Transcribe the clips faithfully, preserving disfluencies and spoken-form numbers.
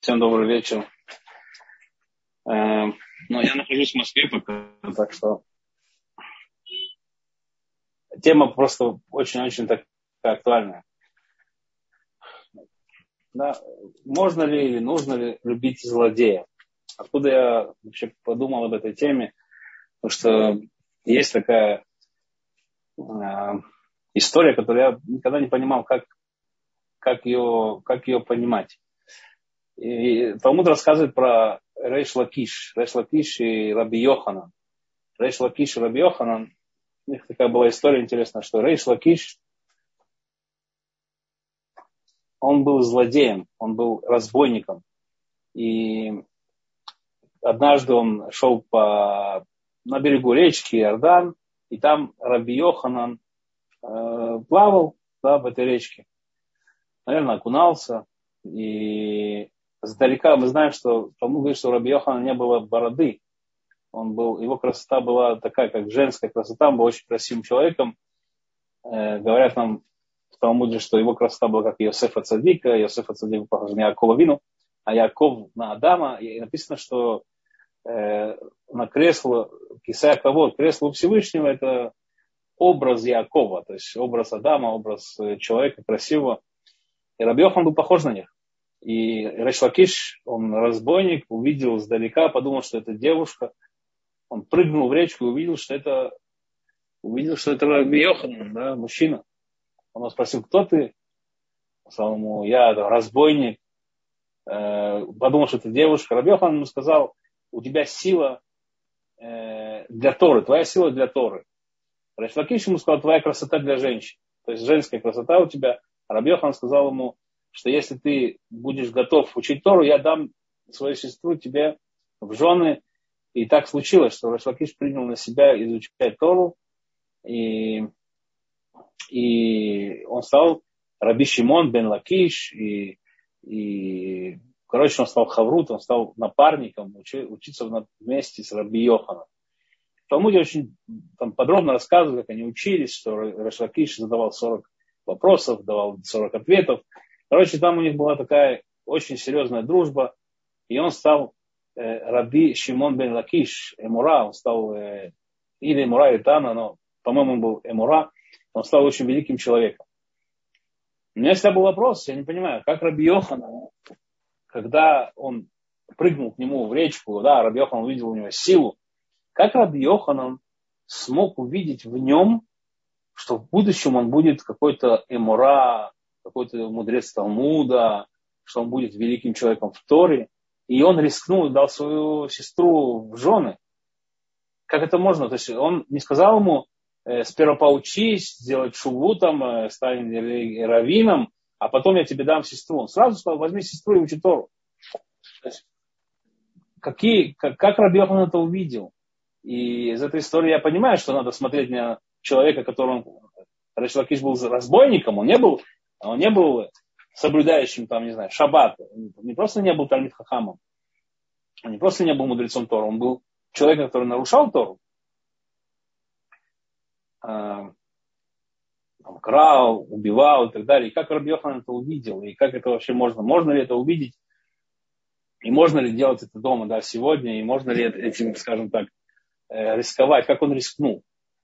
Всем добрый вечер. Но я нахожусь в Москве пока, так что тема просто очень-очень так актуальная. Да, можно ли или нужно ли любить злодея? Откуда я вообще подумал об этой теме? Потому что есть такая э, история, которую я никогда не понимал, как, как, ее, как ее понимать. И Талмуд рассказывает про Рейш Лакиш, Рейш Лакиш и Раби Йоханан. Рейш Лакиш и Раби Йоханан, у них такая была история интересная, что Рейш Лакиш, он был злодеем, он был разбойником. И однажды он шел по, на берегу речки Иордан, и там Раби Йоханан э, плавал, да, в этой речке. Наверное, окунался. И сдалека мы знаем, что Талмуд говорит, что у Раби Йоханана не было бороды. Он был, его красота была такая, как женская красота. Он был очень красивым человеком. Э, говорят нам в Талмуде, что его красота была как Йосефа Цадика. Йосефа Цадик был похож на Яакова Вину, а Яаков на Адама. И написано, что э, на кресло Кисая Кавод, кресло у Всевышнего, это образ Яакова, то есть образ Адама, образ человека красивого. И Раби Йохан был похож на них. И Рейш Лакиш, он разбойник, увидел сдалека, подумал, что это девушка. Он прыгнул в речку и увидел, что это, увидел, что это Раби Йохан, да, мужчина. Он его спросил, кто ты? Он сказал ему, я разбойник. Э, подумал, что это девушка. Раби Йохан ему сказал, у тебя сила э, для Торы, твоя сила для Торы. Рейш Лакиш ему сказал, твоя красота для женщин. То есть женская красота у тебя. Раби Йохан сказал ему, что если ты будешь готов учить Тору, я дам свою сестру тебе в жены. И так случилось, что Рейш Лакиш принял на себя изучать Тору. И, и он стал Раби Шимон бен Лакиш. И, и короче, он стал хаврут, он стал напарником, учи, учиться вместе с Раби Йоханом. В Талмуде очень там, подробно рассказывают, как они учились, что Рейш Лакиш задавал сорок вопросов, давал сорок ответов. Короче, там у них была такая очень серьезная дружба. И он стал э, Раби Шимон бен Лакиш, Эмура. Он стал э, или Эмура, или Тана, но, по-моему, он был Эмура. Он стал очень великим человеком. У меня всегда был вопрос, я не понимаю, как Раби Йохан, когда он прыгнул к нему в речку, да, Раби Йохан увидел у него силу, как Раби Йоханан смог увидеть в нем, что в будущем он будет какой-то эмура, какой-то мудрец Талмуда, что он будет великим человеком в Торе. И он рискнул и дал свою сестру в жены. Как это можно? То есть он не сказал ему, э, сперва поучись, сделать шуву там, э, стань раввином, а потом я тебе дам сестру. Он сразу сказал, возьми сестру и учи Тору. То есть, какие, как, как Раби Йохан это увидел? И из этой истории я понимаю, что надо смотреть на человека, которым Рейш Лакиш был разбойником, он не был, он не был соблюдающим, там, не знаю, шаббат, он не просто не был Талмид Хахамом, он не просто не был мудрецом Торы, он был человеком, который нарушал Тору, там, крал, убивал и так далее. И как Раби Йохан это увидел, и как это вообще можно, можно ли это увидеть, и можно ли делать это дома, да, сегодня, и можно ли этим, скажем так, рисковать, как он рискнул.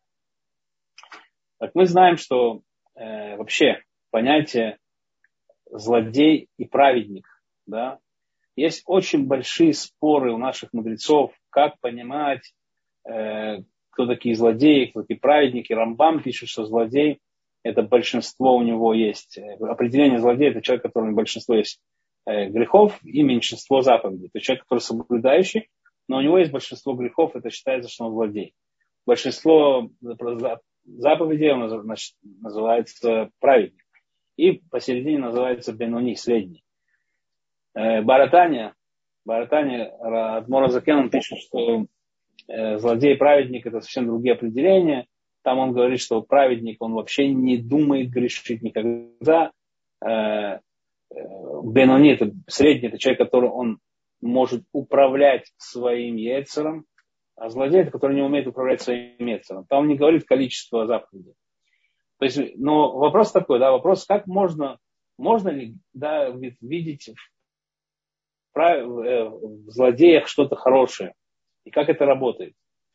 Так мы знаем, что э, вообще понятие злодей и праведник, да, есть очень большие споры у наших мудрецов, как понимать, э, кто такие злодеи, кто такие праведники. Рамбам пишет, что злодей это большинство у него есть. Определение злодея это человек, у которого большинство есть э, грехов и меньшинство заповедей. Это человек, который соблюдающий, но у него есть большинство грехов, это считается, что он злодей. Большинство заповедей он называется праведник. И посередине называется бенуни, средний. Баратания, Баратания, Адмор Азакен, он пишет, что злодей и праведник это совсем другие определения. Там он говорит, что праведник, он вообще не думает грешить никогда. Бенуни, это средний, это человек, который он может управлять своим яйцером, а злодей, это который не умеет управлять своим яйцером. Там он не говорит количество заповедей. То есть, но вопрос такой, да, вопрос, как можно, можно ли, да, видеть в злодеях что-то хорошее. И как это работает.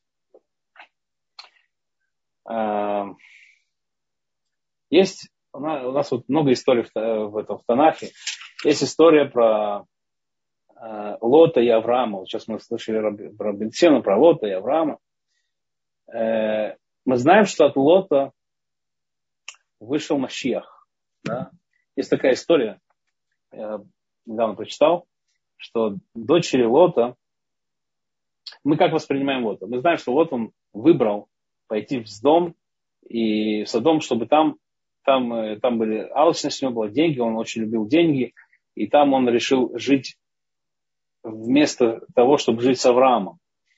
Есть у нас, у нас вот много историй в, в, этом, в Танахе. Есть история про э, Лота и Авраама. Вот сейчас мы слышали про Бенсена, про Лота и Авраама. Э, мы знаем, что от Лота вышел Машиах. Да? Есть такая история, я недавно прочитал, что дочери Лота, мы как воспринимаем Лота? Мы знаем, что Лот он выбрал пойти в Содом, и в Содом, чтобы там, там, там были алчность, у него были деньги, он очень любил деньги, и там он решил жить вместо того, чтобы жить с Авраамом.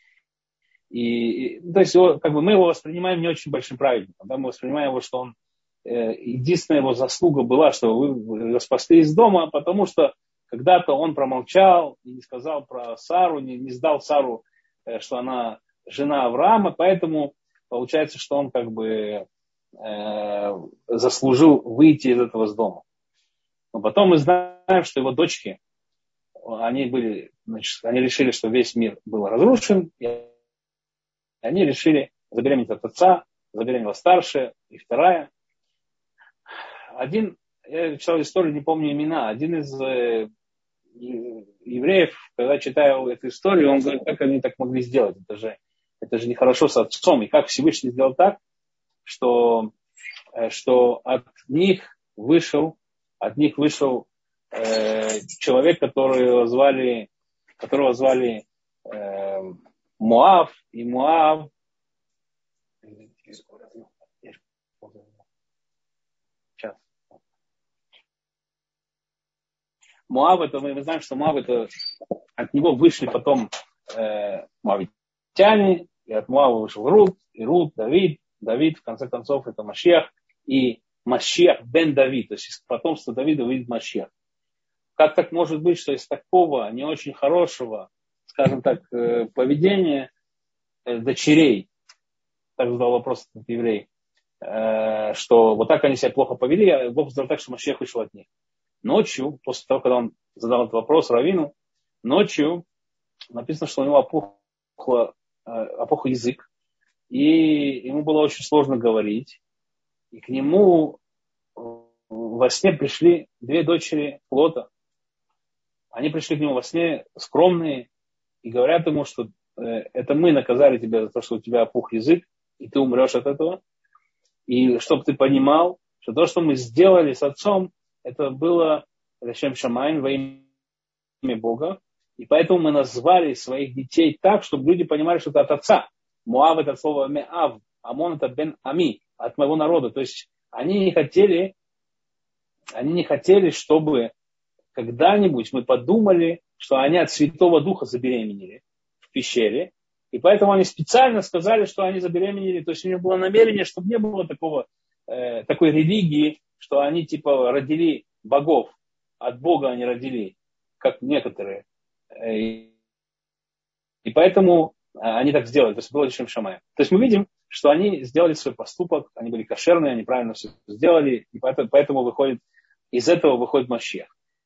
И, и то есть его, как бы мы его воспринимаем не очень большим праведником, да? Мы воспринимаем его, что он э, единственная его заслуга была, что вы его спасли из дома, потому что когда-то он промолчал и не сказал про Сару, не, не сдал Сару, э, что она жена Авраама, поэтому получается, что он как бы э, заслужил выйти из этого дома. Но потом мы знаем, что его дочки, они были, значит, они решили, что весь мир был разрушен, и они решили забеременеть от отца, забеременела старшая и вторая. Один, я читал историю, не помню имена, один из э, евреев, когда читаю эту историю, он говорит, как они так могли сделать, это же, это же нехорошо с отцом, и как Всевышний сделал так, что, э, что от них вышел, от них вышел э, человек, которого звали, которого звали э, Моав, и Моав, сейчас. Моав, это мы, мы знаем, что Моав, это от него вышли потом э, моавитяне, и от Моава вышел Рут, и Рут, Давид, Давид, в конце концов, это Машиах, и Машиах бен Давид, то есть из потомства Давида выйдет Машиах. Как так может быть, что из такого не очень хорошего, скажем так, э, поведения э, дочерей, так задал вопрос этот еврей, э, что вот так они себя плохо повели, а Бог сделал так, что Машиах вышел от них. Ночью, после того, когда он задал этот вопрос раввину, ночью написано, что у него опухло, э, опух язык, и ему было очень сложно говорить, и к нему во сне пришли две дочери Лота. Они пришли к нему во сне скромные и говорят ему, что э, это мы наказали тебя за то, что у тебя опух язык, и ты умрешь от этого. И чтобы ты понимал, что то, что мы сделали с отцом, это было Лешем Шамайн во имя Бога. И поэтому мы назвали своих детей так, чтобы люди понимали, что это от отца. Муав это слово меав, Амон это бен ами, от моего народа. То есть они не хотели, они не хотели, чтобы когда-нибудь мы подумали, что они от Святого Духа забеременели в пещере. И поэтому они специально сказали, что они забеременели. То есть у них было намерение, чтобы не было такого, э, такой религии, что они типа родили богов. От Бога они родили, как некоторые. И, и поэтому они так сделали. То есть было Лешем Шамаем. То есть мы видим, что они сделали свой поступок, они были кошерные, они правильно все сделали. И поэтому, поэтому выходит, из этого выходит Машиах.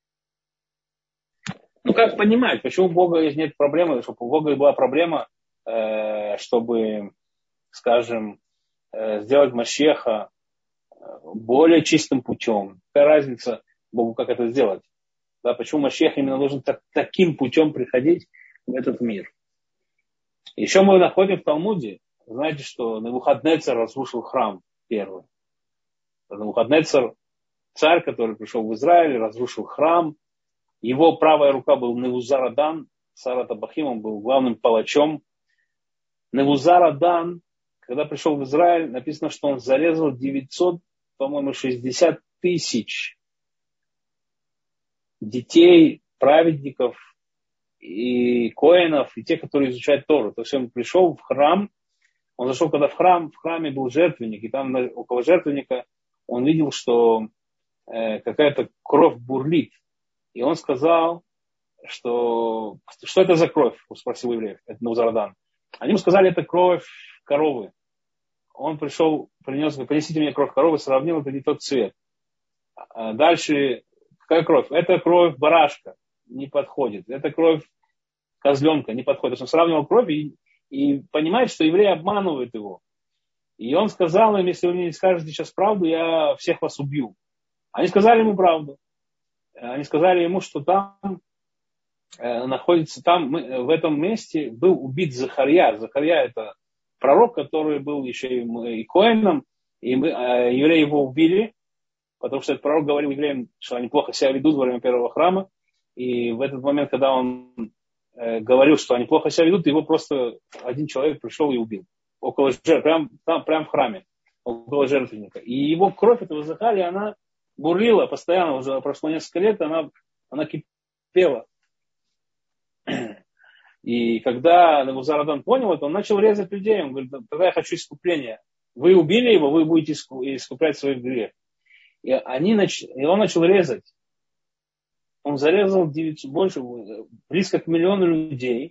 Ну, как понимать, почему у Бога нет проблемы, чтобы у Бога была проблема, э, чтобы, скажем, э, сделать Машиаха более чистым путем. Какая разница Богу, как это сделать? Да, почему Машиах именно должен так, таким путем приходить в этот мир? Еще мы находим в Талмуде, знаете, что Навуходнецар разрушил храм первый. Навуходнецар, царь, который пришел в Израиль, разрушил храм. Его правая рука был Невузарадан, царь Табахим, он был главным палачом. Невузарадан, когда пришел в Израиль, написано, что он зарезал девятьсот, по-моему, шестьдесят тысяч детей, праведников и коэнов, и тех, которые изучают Тору. То есть он пришел в храм, он зашел, когда в храм, в храме был жертвенник, и там около жертвенника он видел, что э, какая-то кровь бурлит. И он сказал, что что это за кровь, спросил евреев, это Навузарадан. Они ему сказали, это кровь коровы. Он пришел, принес, принесите мне кровь коровы, сравнил, это не тот цвет. А дальше, какая кровь? Это кровь барашка. не подходит. Эта кровь козленка не подходит. Он сравнивал кровь и, и понимает, что евреи обманывают его. И он сказал им, если вы мне не скажете сейчас правду, я всех вас убью. Они сказали ему правду. Они сказали ему, что там э, находится, там мы, в этом месте был убит Захарья. Захарья это пророк, который был еще и, и коэном, и мы, э, евреи его убили, потому что этот пророк говорил евреям, что они плохо себя ведут во время первого храма. И в этот момент, когда он э, говорил, что они плохо себя ведут, его просто один человек пришел и убил. Около жертвы, прям, там, прям в храме, около жертвенника. И его кровь, этого Захария, она бурлила постоянно, уже прошло несколько лет, она, она кипела. И когда Набузарадан понял это, он начал резать людей. Он говорит, тогда я хочу искупления. Вы убили его, вы будете искуплять свой грех. И, они нач... и он начал резать. Он зарезал девятьсот, больше, близко к миллиону людей.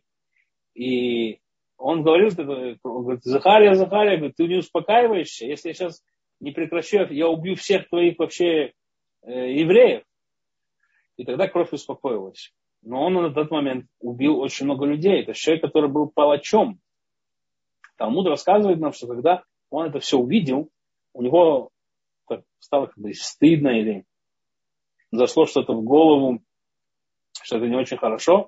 И он говорил, говорит, Захария, Захария, говорит, ты не успокаиваешься, если я сейчас не прекращу, я убью всех твоих вообще э, евреев. И тогда кровь успокоилась. Но он на тот момент убил очень много людей. Это человек, который был палачом. Талмуд рассказывает нам, что когда он это все увидел, у него так, стало как бы стыдно или зашло что-то в голову, что это не очень хорошо.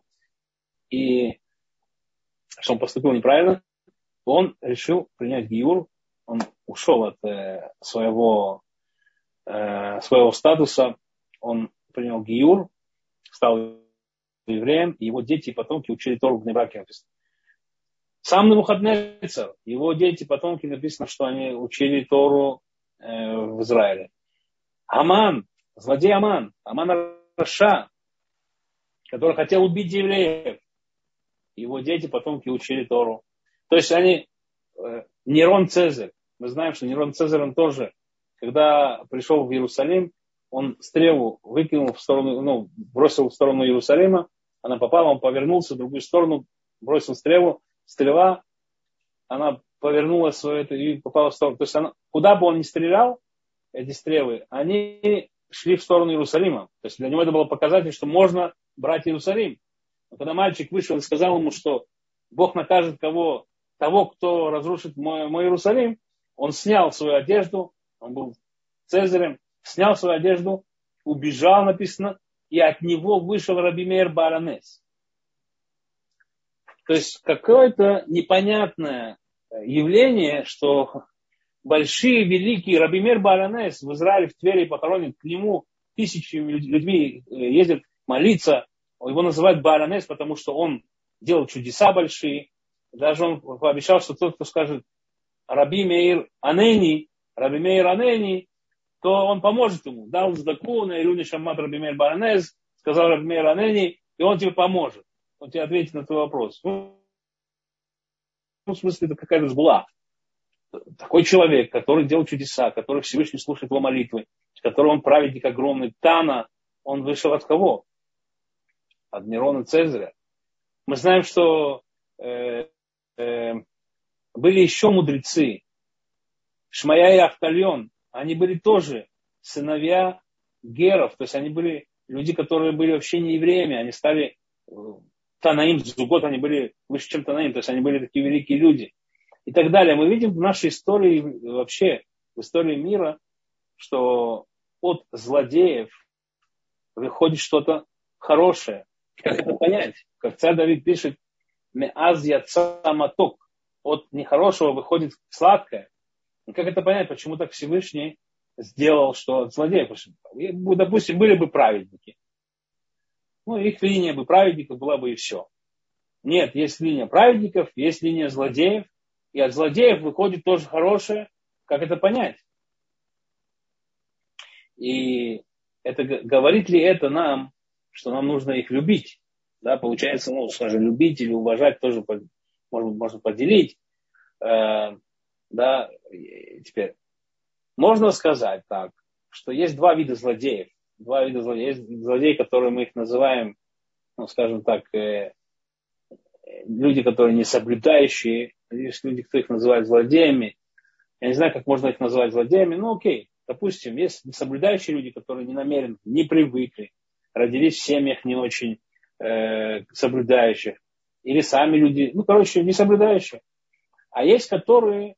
И что он поступил неправильно, он решил принять гиюр, он ушел от э, своего, э, своего статуса, он принял гиюр, стал евреем, и его дети и потомки учили Тору в Бней-Браке написано. Сам Навуходнецер, его дети и потомки написано, что они учили Тору э, в Израиле. Аман, злодей Аман, Аман Раша, который хотел убить евреев, его дети, потомки учили Тору. То есть они, э, Нерон Цезарь, мы знаем, что Нерон Цезарь, он тоже, когда пришел в Иерусалим, он стрелу выкинул в сторону, ну, бросил в сторону Иерусалима, она попала, он повернулся в другую сторону, бросил стрелу, стрела, она повернулась свою, и попала в сторону. То есть она, куда бы он ни стрелял, эти стрелы, они шли в сторону Иерусалима. То есть для него это было показатель, что можно брать Иерусалим. Но когда мальчик вышел и сказал ему, что Бог накажет кого, того, кто разрушит мой, мой Иерусалим, он снял свою одежду, он был Цезарем, снял свою одежду, убежал, написано, и от него вышел Раби Меир Баар-Анес. То есть какое-то непонятное явление, что большие, великие Раби Меир Баар-Анес в Израиле, в Твери похоронен, к нему тысячи людьми ездят молиться. Его называют Баар-Анес, потому что он делал чудеса большие. Даже он пообещал, что тот, кто скажет Раби Меир Анени, Раби Меир Анени, то он поможет ему. Дал сдаку на Илюне Шаммат Раби Меир Баар-Анес, сказал Раби Меир Анени, и он тебе поможет. Он тебе ответит на твой вопрос. Ну, в смысле, это какая-то сгула. Такой человек, который делал чудеса, который Всевышний слушает его молитвы, который он праведник огромный, Тана, он вышел от кого? От Нерона Цезаря. Мы знаем, что э, э, были еще мудрецы. Шмая и Автальон, они были тоже сыновья геров, то есть они были люди, которые были вообще не евреями, они стали э, Танаим, Зугот, они были выше, чем Танаим, то есть они были такие великие люди. И так далее. Мы видим в нашей истории, вообще в истории мира, что от злодеев выходит что-то хорошее. Как это понять? Как царь Давид пишет, «Меаз яца маток», от нехорошего выходит сладкое. И как это понять, почему так Всевышний сделал, что от злодеев? Допустим, были бы праведники. Ну, их линия бы праведников была бы и все. Нет, есть линия праведников, есть линия злодеев, и от злодеев выходит тоже хорошее. Как это понять? И это, говорит ли это нам, что нам нужно их любить? Да, получается, ну, скажем, любить или уважать тоже можно, можно поделить. Э, да, теперь можно сказать так, что есть два вида злодеев. Два вида злодеев. Есть злодеи, которые мы их называем, ну, скажем так, э, люди, которые не соблюдающие. Есть люди, кто их называет злодеями. Я не знаю, как можно их называть злодеями, но окей. Допустим, есть соблюдающие люди, которые не намерены, не привыкли, родились в семьях не очень э, соблюдающих, или сами люди, ну, короче, не соблюдающие. А есть, которые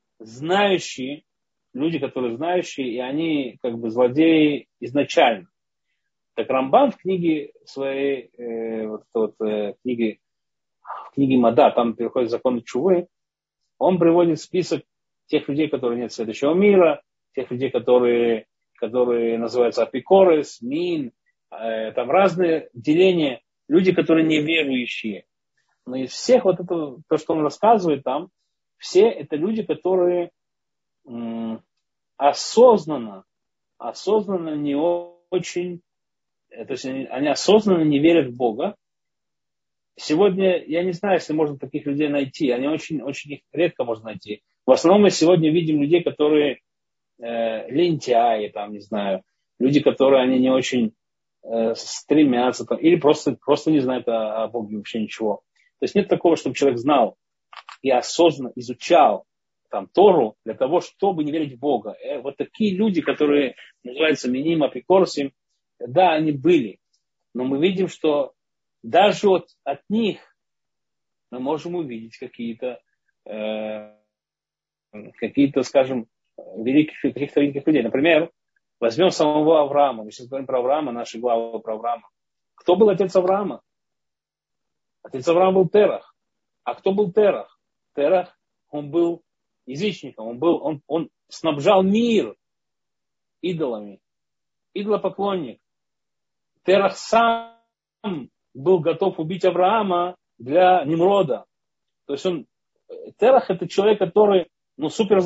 знающие, люди, которые знающие, и они как бы злодеи изначально. Так Рамбам в книге своей, э, вот, вот, э, книге, в книге Мада, там переходит закон Чувы, он приводит список тех людей, которые нет следующего мира, тех людей, которые, которые называются апикорес, мин, э, там разные деления, люди, которые неверующие. Но из всех вот это, то, что он рассказывает там, все это люди, которые м, осознанно, осознанно не очень, то есть они, они осознанно не верят в Бога. Сегодня, я не знаю, если можно таких людей найти, они очень, очень их редко можно найти. В основном мы сегодня видим людей, которые э, лентяи, там, не знаю, люди, которые они не очень э, стремятся, там, или просто, просто не знают о, о Боге вообще ничего. То есть нет такого, чтобы человек знал и осознанно изучал там, Тору для того, чтобы не верить в Бога. Э, вот такие люди, которые называются миним, апикорсим, да, они были. Но мы видим, что даже вот от них мы можем увидеть какие-то, э, какие-то, скажем, великих, каких-то великих людей. Например, возьмем самого Авраама. Мы сейчас говорим про Авраама, наши главы про Авраама. Кто был отец Авраама? Отец Авраама был Терах. А кто был Терах? Терах, он был язычником, он, был, он, он снабжал мир идолами, идолопоклонник. Терах сам был готов убить Авраама для Nimрода. То есть он, Терах это человек, который, ну, супер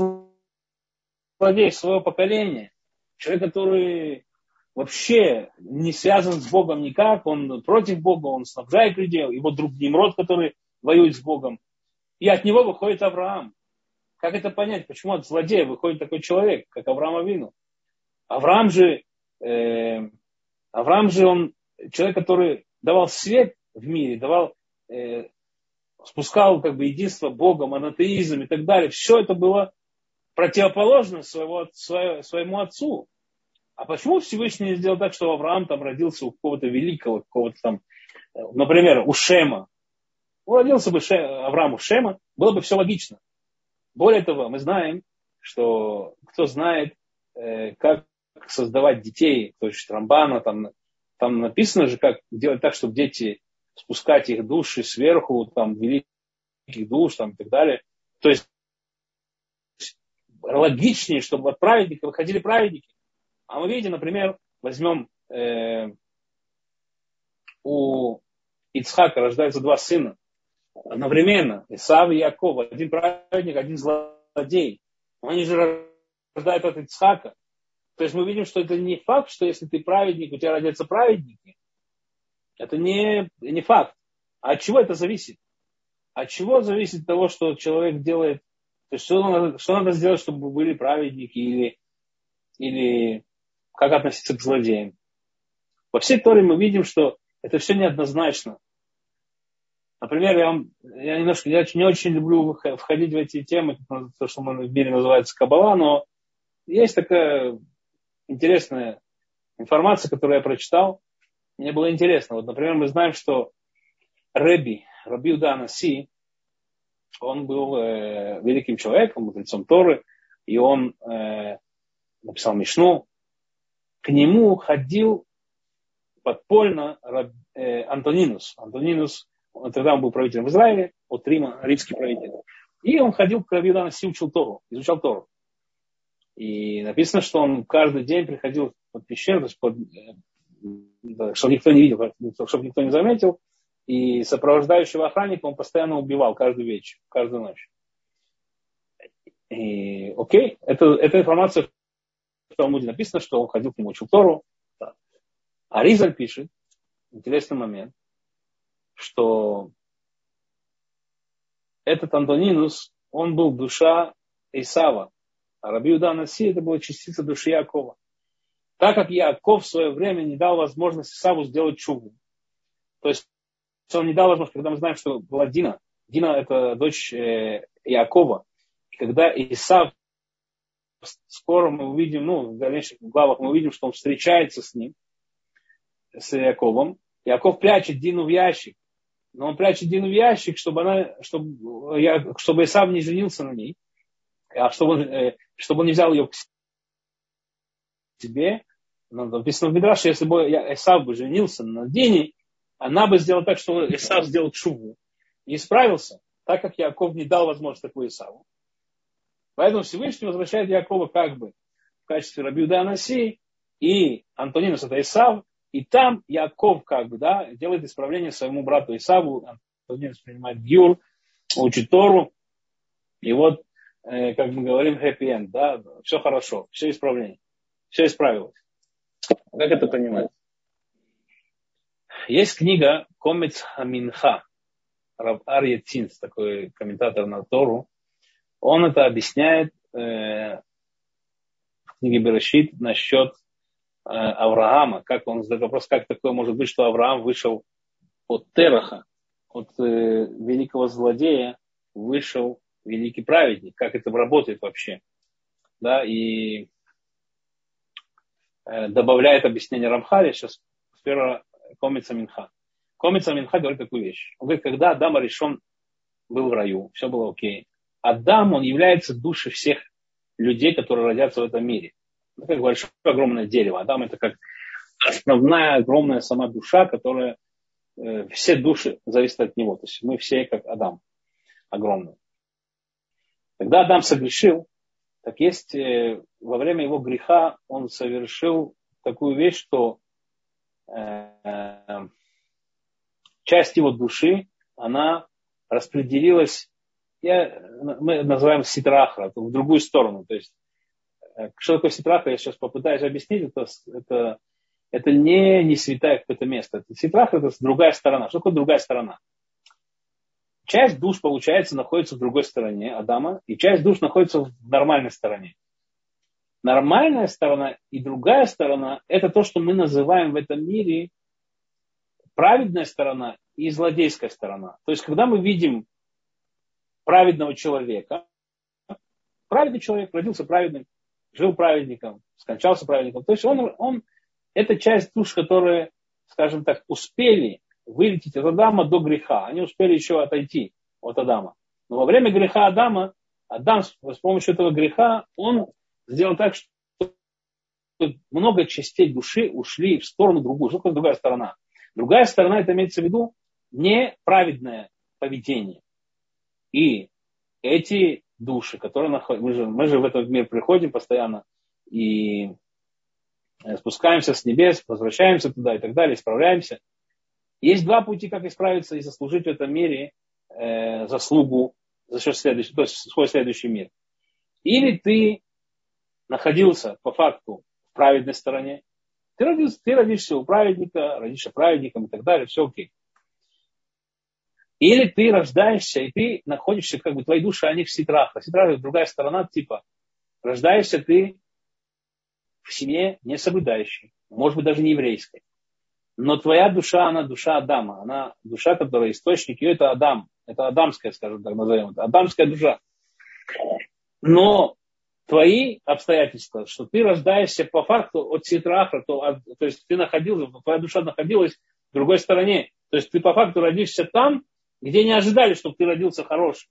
злодей своего поколения. Человек, который вообще не связан с Богом никак, он против Бога, он снабжает людей, его друг Nimрод, который воюет с Богом. И от него выходит Авраам. Как это понять? Почему от злодея выходит такой человек, как Авраам Авину? Авраам же, э, Авраам же он человек, который давал свет в мире, давал, э, спускал как бы единство Бога, монотеизм и так далее. Все это было противоположно своего, своего, своему отцу. А почему Всевышний не сделал так, что Авраам там родился у какого-то великого, какого-то там, например, у Шема? Ну, родился бы Шем, Авраам у Шема, было бы все логично. Более того, мы знаем, что кто знает, э, как создавать детей, то есть Рамбана, там, там написано же, как делать так, чтобы дети, спускать их души сверху, там, великих душ, там, и так далее. То есть логичнее, чтобы от праведника выходили праведники. А мы видим, например, возьмем э, у Ицхака рождаются два сына. Одновременно Исав и Яков, один праведник, один злодей. Они же рождают от Ицхака. То есть мы видим, что это не факт, что если ты праведник, у тебя родятся праведники. Это не, не факт. А от чего это зависит? От чего зависит того, что человек делает? То есть что надо, что надо сделать, чтобы были праведники или, или как относиться к злодеям? Во всей Торе мы видим, что это все неоднозначно. Например, я, вам, я немножко я не очень люблю входить в эти темы, то, что в мире называется Каббала, но есть такая интересная информация, которую я прочитал. Мне было интересно. Вот, например, мы знаем, что Реби, Раби Иуда ха-Наси, он был э, великим человеком, мудрецом Торы, и он э, написал Мишну. К нему ходил подпольно э, Антонинус. Антонинус, он, тогда он был правителем в Израиле, от Рима, римский правитель. И он ходил к Раби Иуда ха-Наси, учил Тору, изучал Тору. И написано, что он каждый день приходил под пещеру, то есть под, э, чтобы никто не видел, чтобы никто не заметил. И сопровождающего охранника он постоянно убивал каждый вечер, каждую ночь. И, окей, это, это информация в Талмуде написано, что он ходил к нему, учил Тору. Да. А Ризаль пишет, интересный момент, что этот Антонинус, он был душа Исава, а Раби Иуда ха-Наси это была частица души Якова. Так как Яков в свое время не дал возможность Исаву сделать чуву. То есть он не дал возможность, когда мы знаем, что была Дина. Дина это дочь э, Якова. И когда Исав, скоро мы увидим, ну, в дальнейших главах мы увидим, что он встречается с ним, с Яковом. Яков прячет Дину в ящик. Но он прячет Дину в ящик, чтобы, она, чтобы, я, чтобы Исав не женился на ней. А чтобы он, чтобы он не взял ее к себе. Написано в Мидраше, если бы Исав бы женился на Дине, она бы сделала так, что Исав сделал тшуву. И исправился, так как Яков не дал возможность такой Исаву. Поэтому Всевышний возвращает Якова как бы в качестве Раби Юда Анаси, и Антонинус это Исав, и там Яков как бы, да, делает исправление своему брату Исаву. Антонинус принимает гиур, учит Тору, и вот, э, как мы говорим, happy end, да, все хорошо, все исправление, все исправилось. Как это понимать? Есть книга Комец Хаминха, Рав Арье Цинц, такой комментатор на Тору. Он это объясняет э, в книге Берешит насчет э, Авраама. Как он задает вопрос, как такое может быть, что Авраам вышел от Тераха, от э, великого злодея, вышел великий праведник. Как это работает вообще? Да, и э, добавляет объяснение Рамхаля. Сейчас сперва Комец Минха. Комец Минха говорит такую вещь. Он говорит, когда Адам Аришон был в раю, все было окей. Адам, он является душей всех людей, которые родятся в этом мире. Это как большое огромное дерево. Адам это как основная огромная сама душа, которая э, все души зависят от него. То есть мы все как Адам огромный. Когда Адам согрешил, так есть э, во время его греха он совершил такую вещь, что э, э, часть его души, она распределилась, я, мы называем ситрахра, в другую сторону. То есть, что такое ситрахра, я сейчас попытаюсь объяснить, это, это, это не, не святая какое-то место. Это ситрахра, это другая сторона. Что такое другая сторона? Часть душ, получается, находится в другой стороне Адама, и часть душ находится в нормальной стороне. Нормальная сторона и другая сторона, это то, что мы называем в этом мире праведная сторона и злодейская сторона. То есть, когда мы видим праведного человека, праведный человек родился праведным, жил праведником, скончался праведником. То есть он, он это часть душ, которые, скажем так, успели вылететь от Адама до греха. Они успели еще отойти от Адама. Но во время греха Адама, Адам с помощью этого греха, он сделал так, что много частей души ушли в сторону другую. Что такое другая сторона? Другая сторона, это имеется в виду неправедное поведение. И эти души, которые находятся, мы же, мы же в этот мир приходим постоянно и спускаемся с небес, возвращаемся туда и так далее, исправляемся. Есть два пути, как исправиться и заслужить в этом мире э, заслугу за счет следующего, то есть свой следующий мир. Или ты находился по факту в праведной стороне, ты родился, ты родишься у праведника, родишься праведником и так далее, все окей. Или ты рождаешься, и ты находишься, как бы, твои души, они в ситрах. А ситрах это другая сторона, типа, рождаешься ты в семье не соблюдающей, может быть, даже не еврейской. Но твоя душа, она душа Адама. Она душа, которая источник ее, это Адам. Это адамская, скажем так, назовем это. Адамская душа. Но твои обстоятельства, что ты рождаешься по факту от ситраха, то, то есть ты находился, твоя душа находилась в другой стороне. То есть ты по факту родишься там, где не ожидали, чтобы ты родился хорошим.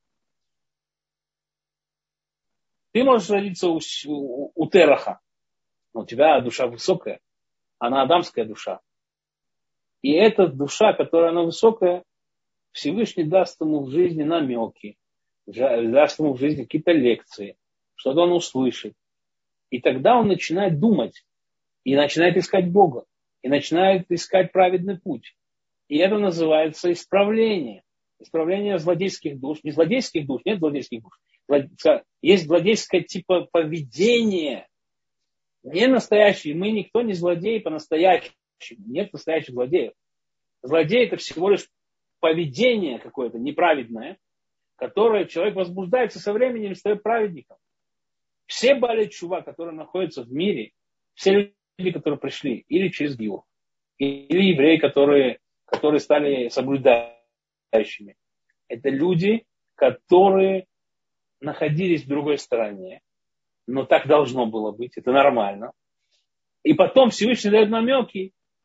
Ты можешь родиться у, у, у Тераха, но у тебя душа высокая, она адамская душа. И эта душа, которая она высокая, Всевышний даст ему в жизни намеки, даст ему в жизни какие-то лекции, что-то он услышит. И тогда он начинает думать, и начинает искать Бога, и начинает искать праведный путь. И это называется исправление. Исправление злодейских душ. Не злодейских душ, нет злодейских душ. Есть злодейское типа поведение. Не настоящий. Мы никто не злодей по-настоящему. Нет настоящих злодеев. Злодей это всего лишь поведение какое-то неправедное, которое человек возбуждается со временем и стает праведником. Все бали чува, которые находятся в мире, все люди, которые пришли или через гиур, или евреи, которые, которые стали соблюдающими, это люди, которые находились в другой стороне, но так должно было быть, это нормально. И потом Всевышний дает намеки,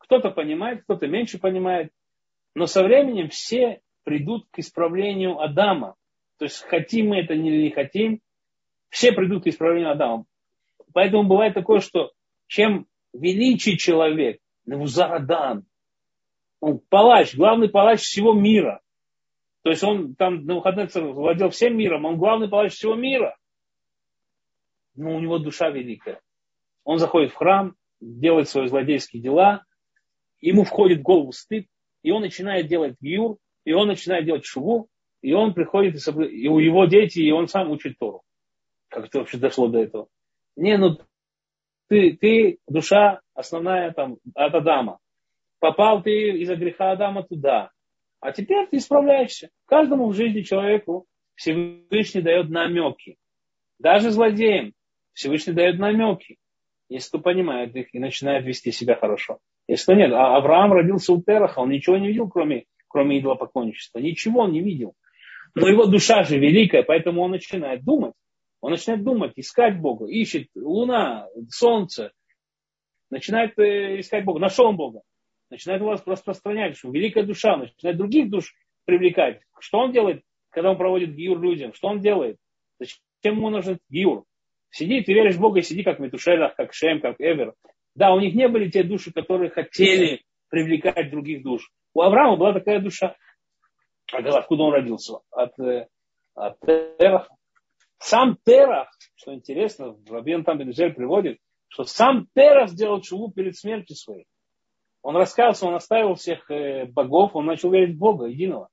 Кто-то понимает, кто-то меньше понимает. Но со временем все придут к исправлению Адама. То есть хотим мы это или не хотим, все придут к исправлению Адама. Поэтому бывает такое, что чем величий человек, Навузарадан, он палач, главный палач всего мира. То есть он там Навуходоносор владел всем миром, он главный палач всего мира. Но у него душа великая. Он заходит в храм, делает свои злодейские дела, ему входит в голову стыд, и он начинает делать гиюр, и он начинает делать шуву, и он приходит, и, соблю... и у его дети, и он сам учит Тору. Как это вообще дошло до этого? Не, ну ты, ты душа основная там, от Адама. Попал ты из-за греха Адама туда. А теперь ты исправляешься. Каждому в жизни человеку Всевышний дает намеки. Даже злодеям Всевышний дает намеки. Если кто понимает их и начинает вести себя хорошо. Если кто нет. А Авраам родился у Тераха, он ничего не видел, кроме, кроме идолопоклонничества. Ничего он не видел. Но его душа же великая, поэтому он начинает думать. Он начинает думать, искать Бога. Ищет луна, солнце. Начинает искать Бога. Нашел он Бога. Начинает его распространять. Что великая душа. Начинает других душ привлекать. Что он делает, когда он проводит гиюр людям? Что он делает? Зачем ему нужен гиюр? Сиди, ты веришь в Бога, и сиди как Метушелах, как Шем, как Эвер. Да, у них не были те души, которые хотели привлекать других душ. У Авраама была такая душа. Откуда он родился? От, от Тераха. Сам Терах, что интересно, Рабин там Бенджель приводит, что сам Терах сделал шуву перед смертью своей. Он раскаялся, он оставил всех богов, он начал верить в Бога единого.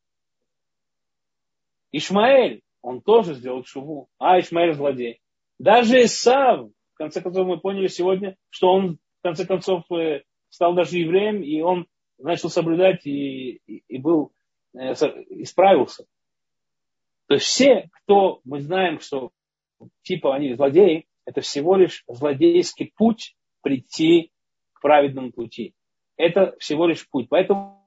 Ишмаэль, он тоже сделал шуву. А, Ишмаэль злодей. Даже Исав, в конце концов, мы поняли сегодня, что он, в конце концов, стал даже евреем, и он начал соблюдать и, и, и был, исправился. То есть все, кто мы знаем, что типа они злодеи, это всего лишь злодейский путь прийти к праведному пути. Это всего лишь путь. Поэтому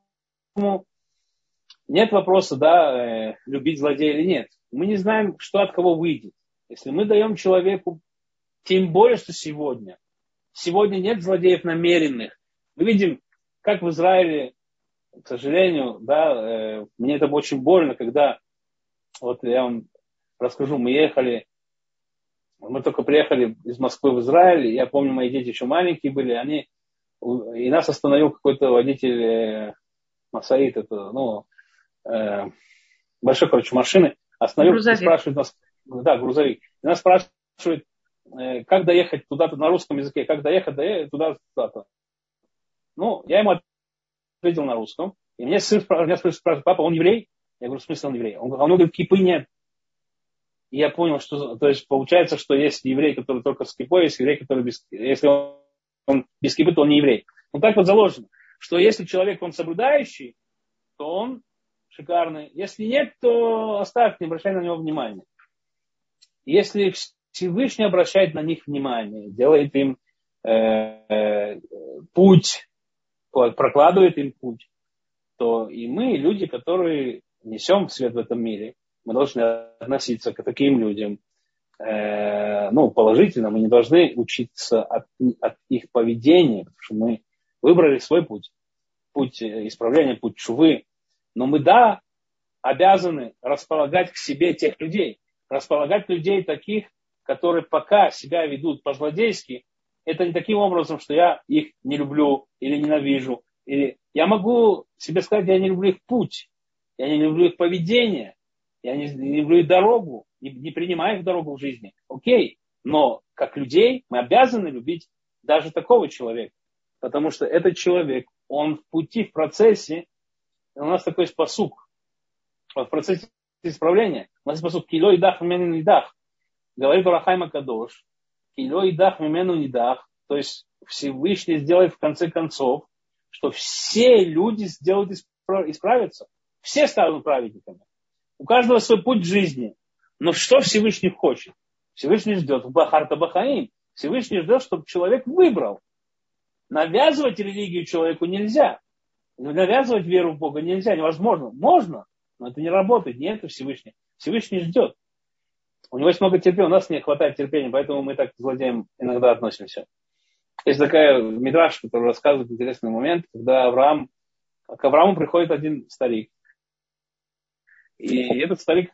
нет вопроса, да, любить злодея или нет. Мы не знаем, что от кого выйдет. Если мы даем человеку, тем более, что сегодня, сегодня нет злодеев намеренных. Мы видим, как в Израиле, к сожалению, да, мне это очень больно, когда, вот я вам расскажу, мы ехали, мы только приехали из Москвы в Израиль, я помню, мои дети еще маленькие были, они, и нас остановил какой-то водитель э, Масаид, это, ну, э, большой, короче, машины, остановил и спрашивает нас, да, грузовик, и нас спрашивает, э, как доехать туда-то на русском языке, как доехать, доехать туда-то. Ну, я ему ответил на русском, и мне сын спрашивает, папа, он еврей? Я говорю, в смысле он еврей? Он, он говорит, кипы нет. И я понял, что, то есть, получается, что есть еврей, который только с кипой, есть еврей, который без, если он, он без кипы, то он не еврей. Ну, так вот заложено, что если человек, он соблюдающий, то он шикарный. Если нет, то оставь, не обращай на него внимания. Если Всевышний обращает на них внимание, делает им э, э, путь, прокладывает им путь, то и мы, люди, которые несем свет в этом мире, мы должны относиться к таким людям э, ну, положительно. Мы не должны учиться от, от их поведения, потому что мы выбрали свой путь, путь исправления, путь шувы. Но мы, да, обязаны располагать к себе тех людей, располагать людей таких, которые пока себя ведут по-злодейски. Это не таким образом, что я их не люблю или ненавижу. Или я могу себе сказать, я не люблю их путь, я не люблю их поведение, я не, не люблю их дорогу, не, не принимаю их дорогу в жизни. Окей, но как людей мы обязаны любить даже такого человека, потому что этот человек, он в пути, в процессе, у нас такой есть пасук, в процессе исправления, у нас есть пасук «Кило идах мимену нидах», говорит Орахайма Кадош, «Кило идах мимену нидах», то есть Всевышний сделает в конце концов, что все люди сделают, исправятся. Все станут праведниками. У каждого свой путь в жизни. Но что Всевышний хочет? Всевышний ждет в Бахарта Бахаим. Всевышний ждет, чтобы человек выбрал. Навязывать религию человеку нельзя. Навязывать веру в Бога нельзя. Невозможно. Можно, но это не работает. Не это Всевышний. Всевышний ждет. У него есть много терпения. У нас не хватает терпения, поэтому мы так к злодеям иногда относимся. Есть такая мидраш, который рассказывает интересный момент, когда Авраам, к Аврааму приходит один старик. И этот старик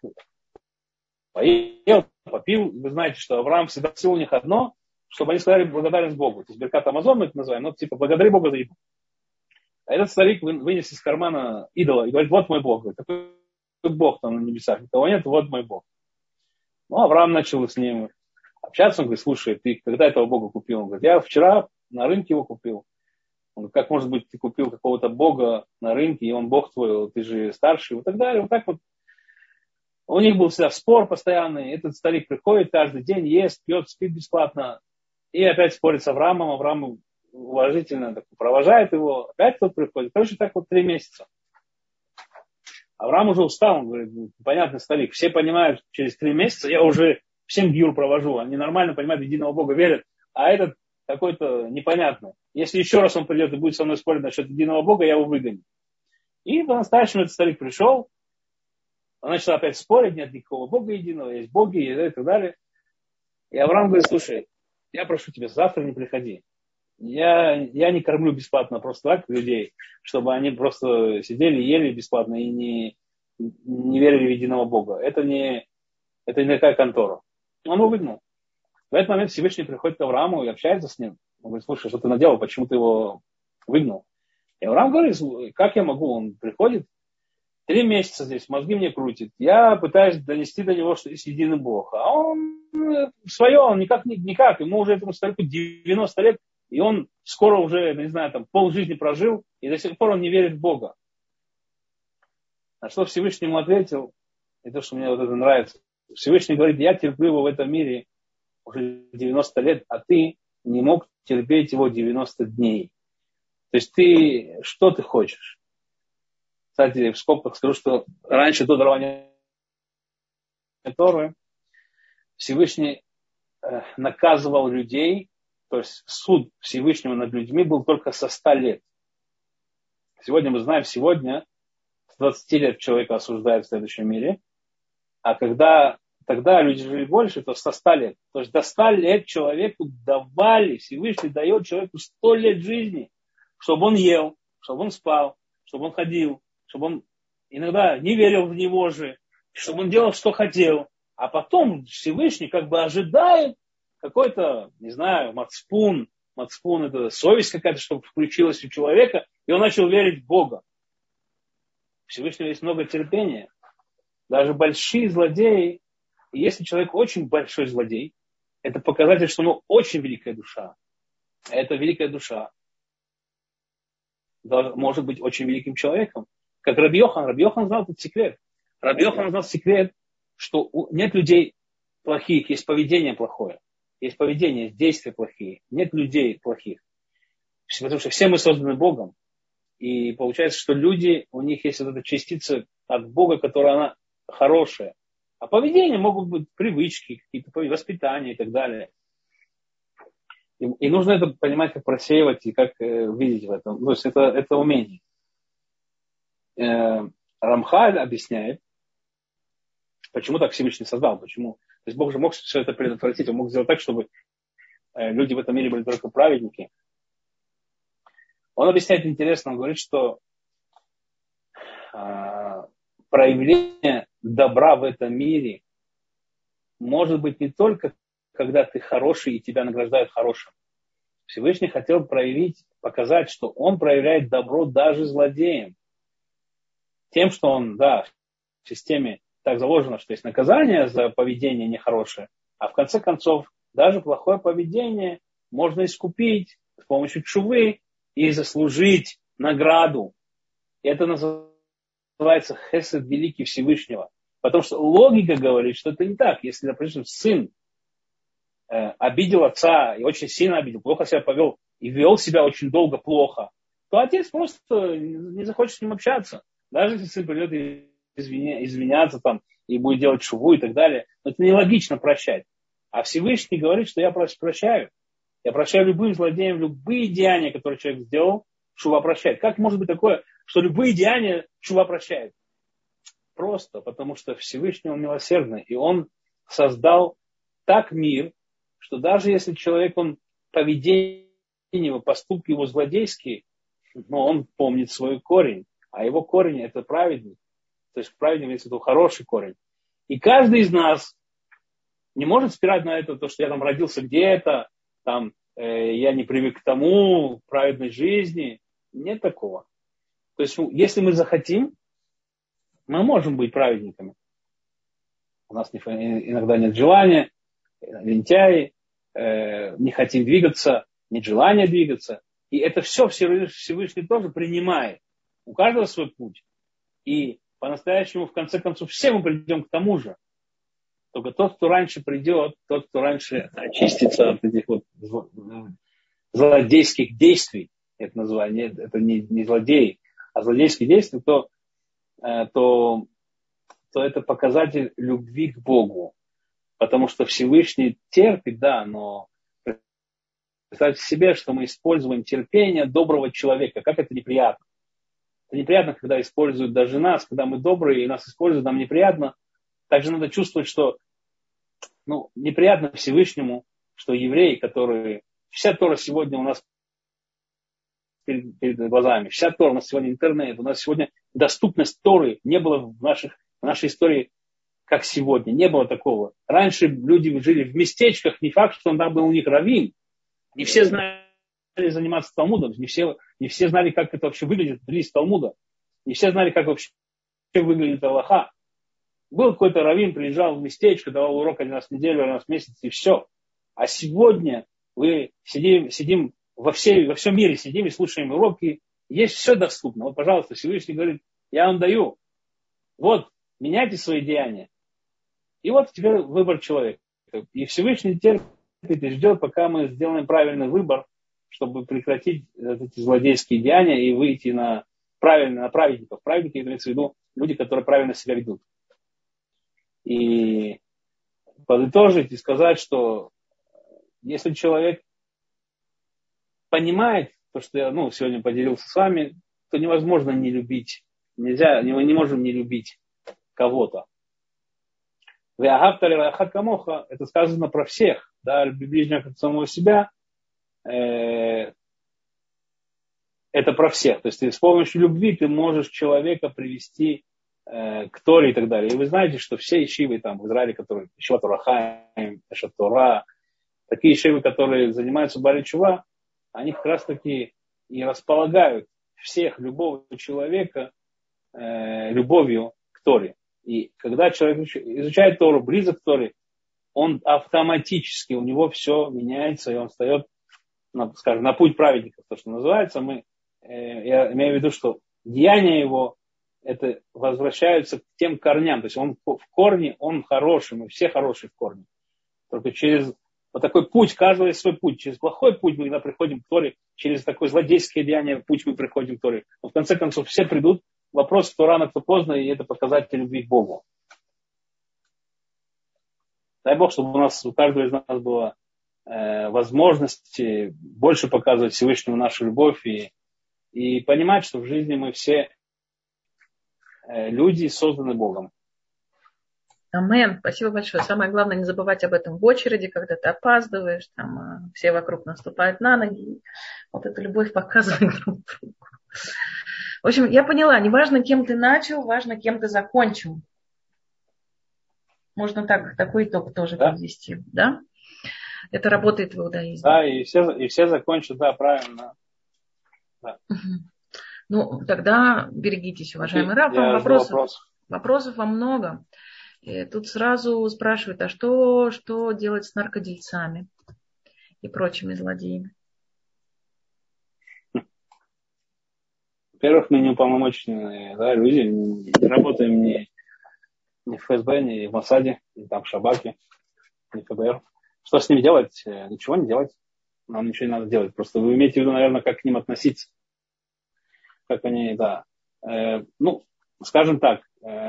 поел, попил. Вы знаете, что Авраам всегда все у них одно, чтобы они сказали благодарность Богу. То есть Беркат Амазон мы это называем, но типа благодари Бога за еду. А этот старик вынес из кармана идола и говорит, вот мой Бог. Говорит, какой Бог там на небесах? Никого нет, вот мой Бог. Ну, Авраам начал с ним общаться. Он говорит, слушай, ты когда этого Бога купил? Он говорит, я вчера на рынке его купил. Он говорит, как может быть, ты купил какого-то Бога на рынке, и он Бог твой, ты же старший, и так далее. Вот так вот. У них был всегда спор постоянный. Этот старик приходит каждый день, ест, пьет, спит бесплатно. И опять спорит с Авраамом. Авраам уважительно так провожает его. Опять тот приходит. Короче, так вот три месяца. Авраам уже устал. Он говорит, понятный старик. Все понимают, через три месяца я уже всем гиур провожу. Они нормально понимают, в единого Бога верят. А этот какой-то непонятный. Если еще раз он придет и будет со мной спорить насчет единого Бога, я его выгоню. И по-настоящему этот старик пришел. Он начал опять спорить, нет никакого Бога единого, есть боги и так далее. И Авраам говорит, слушай, я прошу тебя, завтра не приходи. Я, я не кормлю бесплатно просто так людей, чтобы они просто сидели, ели бесплатно и не, не верили в единого Бога. Это не, это не такая контора. Он его выгнал. В этот момент Всевышний приходит к Аврааму и общается с ним. Он говорит, слушай, что ты наделал, почему ты его выгнал? И Авраам говорит, как я могу? Он приходит, три месяца здесь, мозги мне крутит. Я пытаюсь донести до него, что есть единый Бог. А он свое, он никак, никак. Ему уже этому старику девяносто лет, и он скоро уже, не знаю, там полжизни прожил, и до сих пор он не верит в Бога. На что Всевышний ему ответил, и то, что мне вот это нравится. Всевышний говорит, я терплю его в этом мире уже девяносто лет, а ты не мог терпеть его девяносто дней. То есть ты, что ты хочешь? Кстати, в скобках скажу, что раньше до дарования Торы Всевышний э, наказывал людей, то есть суд Всевышнего над людьми был только со ста лет. Сегодня мы знаем, сегодня с двадцати лет человека осуждают в следующем мире, а когда тогда люди жили больше, то со ста лет. То есть до ста лет человеку давали, Всевышний дает человеку сто лет жизни, чтобы он ел, чтобы он спал, чтобы он ходил, чтобы он иногда не верил в него же, чтобы он делал, что хотел. А потом Всевышний как бы ожидает какой-то, не знаю, мацпун. Мацпун – это совесть какая-то, чтобы включилась у человека, и он начал верить в Бога. У Всевышнего есть много терпения. Даже большие злодеи, и если человек очень большой злодей, это показатель, что у него очень великая душа. А эта великая душа может быть очень великим человеком. Как Раби Йохан. Раби Йохан знал этот секрет. Раби Йохан знал секрет, что нет людей плохих, есть поведение плохое. Есть поведение, есть действия плохие. Нет людей плохих. Потому что все мы созданы Богом. И получается, что люди, у них есть вот эта частица от Бога, которая она хорошая. А поведение могут быть привычки, какие-то воспитания и так далее. И, и нужно это понимать, как просеивать и как э, видеть в этом. То есть это, это умение. Рамхаль объясняет, почему так Всевышний создал, почему. То есть Бог же мог все это предотвратить, он мог сделать так, чтобы люди в этом мире были только праведники. Он объясняет интересно, он говорит, что э, проявление добра в этом мире может быть не только, когда ты хороший и тебя награждают хорошим. Всевышний хотел проявить, показать, что он проявляет добро даже злодеям. Тем, что он, да, в системе так заложено, что есть наказание за поведение нехорошее, а в конце концов даже плохое поведение можно искупить с помощью тшувы и заслужить награду. И это называется хесед великий Всевышнего. Потому что логика говорит, что это не так. Если, например, сын э, обидел отца и очень сильно обидел, плохо себя повел и вел себя очень долго плохо, то отец просто не захочет с ним общаться. Даже если сын придет и извиня, извиняться там, и будет делать шуву и так далее. Но это нелогично прощать. А Всевышний говорит, что я прощаю. Я прощаю любым злодеям, любые деяния, которые человек сделал, шува прощает. Как может быть такое, что любые деяния шува прощает? Просто потому, что Всевышний он милосердный. И он создал так мир, что даже если человек, он поведение его поступки его злодейские, но он помнит свой корень. А его корень это праведник. То есть праведник имеется в виду хороший корень. И каждый из нас не может спирать на это, то, что я там родился где-то, там, э, я не привык к тому, праведной жизни. Нет такого. То есть, если мы захотим, мы можем быть праведниками. У нас не, иногда нет желания, лентяи, э, не хотим двигаться, нет желания двигаться. И это все Всевышний тоже принимает. У каждого свой путь. И по-настоящему, в конце концов, все мы придем к тому же. Только тот, кто раньше придет, тот, кто раньше очистится от этих вот злодейских действий, это название, это не, не злодеи, а злодейские действия, то, то, то это показатель любви к Богу. Потому что Всевышний терпит, да, но представьте себе, что мы используем терпение доброго человека. Как это неприятно. Это неприятно, когда используют даже нас, когда мы добрые, и нас используют, нам неприятно. Также надо чувствовать, что ну, неприятно Всевышнему, что евреи, которые... Вся Тора сегодня у нас перед, перед глазами, вся Тора, у нас сегодня интернет, у нас сегодня доступность Торы не было в, наших, в нашей истории, как сегодня. Не было такого. Раньше люди жили в местечках, не факт, что там был у них раввин. Не все знали заниматься Талмудом, не все, не все знали, как это вообще выглядит, лист Талмуда. Не все знали, как вообще выглядит Аллаха. Был какой-то раввин, приезжал в местечко, давал урок один раз в неделю, один раз в месяц, и все. А сегодня мы сидим, сидим во, всей, во всем мире, сидим и слушаем уроки. Есть все доступно. Вот, пожалуйста, Всевышний говорит, я вам даю. Вот, меняйте свои деяния. И вот теперь выбор человека. И Всевышний терпит и ждет, пока мы сделаем правильный выбор, чтобы прекратить эти злодейские деяния и выйти на, правильно, на праведников. Праведники, имеется в виду люди, которые правильно себя ведут. И подытожить и сказать, что если человек понимает то, что я ну, сегодня поделился с вами, то невозможно не любить. Нельзя, мы не можем не любить кого-то. Это сказано про всех. Да, люби ближнего как самого себя. Э, это про всех. То есть ты с помощью любви ты можешь человека привести к Торе и так далее. И вы знаете, что все ишивы там в Израиле, которые Ишива Тора Хаим, Эшет Тора, такие ишивы, которые занимаются Бaalei Тeshuvah, они как раз таки и располагают всех, любого человека э, любовью к Торе. И когда человек изучает Тору, близок к Торе, он автоматически, у него все меняется, и он встает, на, скажем, на путь праведников, то, что называется. Мы, э, я имею в виду, что деяния его это возвращаются к тем корням. То есть он в корне, он хороший, мы все хорошие в корне. Только через вот такой путь, каждый свой путь. Через плохой путь мы когда приходим к Торе, через такое злодейское деяние путь мы приходим к Торе. Но в конце концов все придут. Вопрос, кто рано, кто поздно, и это показатель любви к Богу. Дай Бог, чтобы у нас, у каждого из нас была э, возможность больше показывать Всевышнему нашу любовь и, и понимать, что в жизни мы все люди созданы Богом. Амен. Спасибо большое. Самое главное, не забывать об этом в очереди, когда ты опаздываешь, там все вокруг наступают на ноги. Вот эту любовь показывает друг другу. В общем, я поняла, не важно, кем ты начал, важно, кем ты закончил. Можно так, такой итог тоже да? подвести, да? Это работает в иудаизме. Да, и все, и все закончат, да, правильно. Да. Угу. Ну, тогда берегитесь, уважаемый Рав. Вопросов, вопрос. вопросов вам много. И тут сразу спрашивают, а что, что делать с наркодельцами и прочими злодеями? Во-первых, мы не уполномоченные да, люди, не работаем ни, ни в эф эс бэ, ни в Моссаде, ни там в Шабаке, ни в эф бэ эр. Что с ними делать? Ничего не делать. Нам ничего не надо делать. Просто вы имеете в виду, наверное, как к ним относиться. Как они, да. Э, ну, скажем так, э,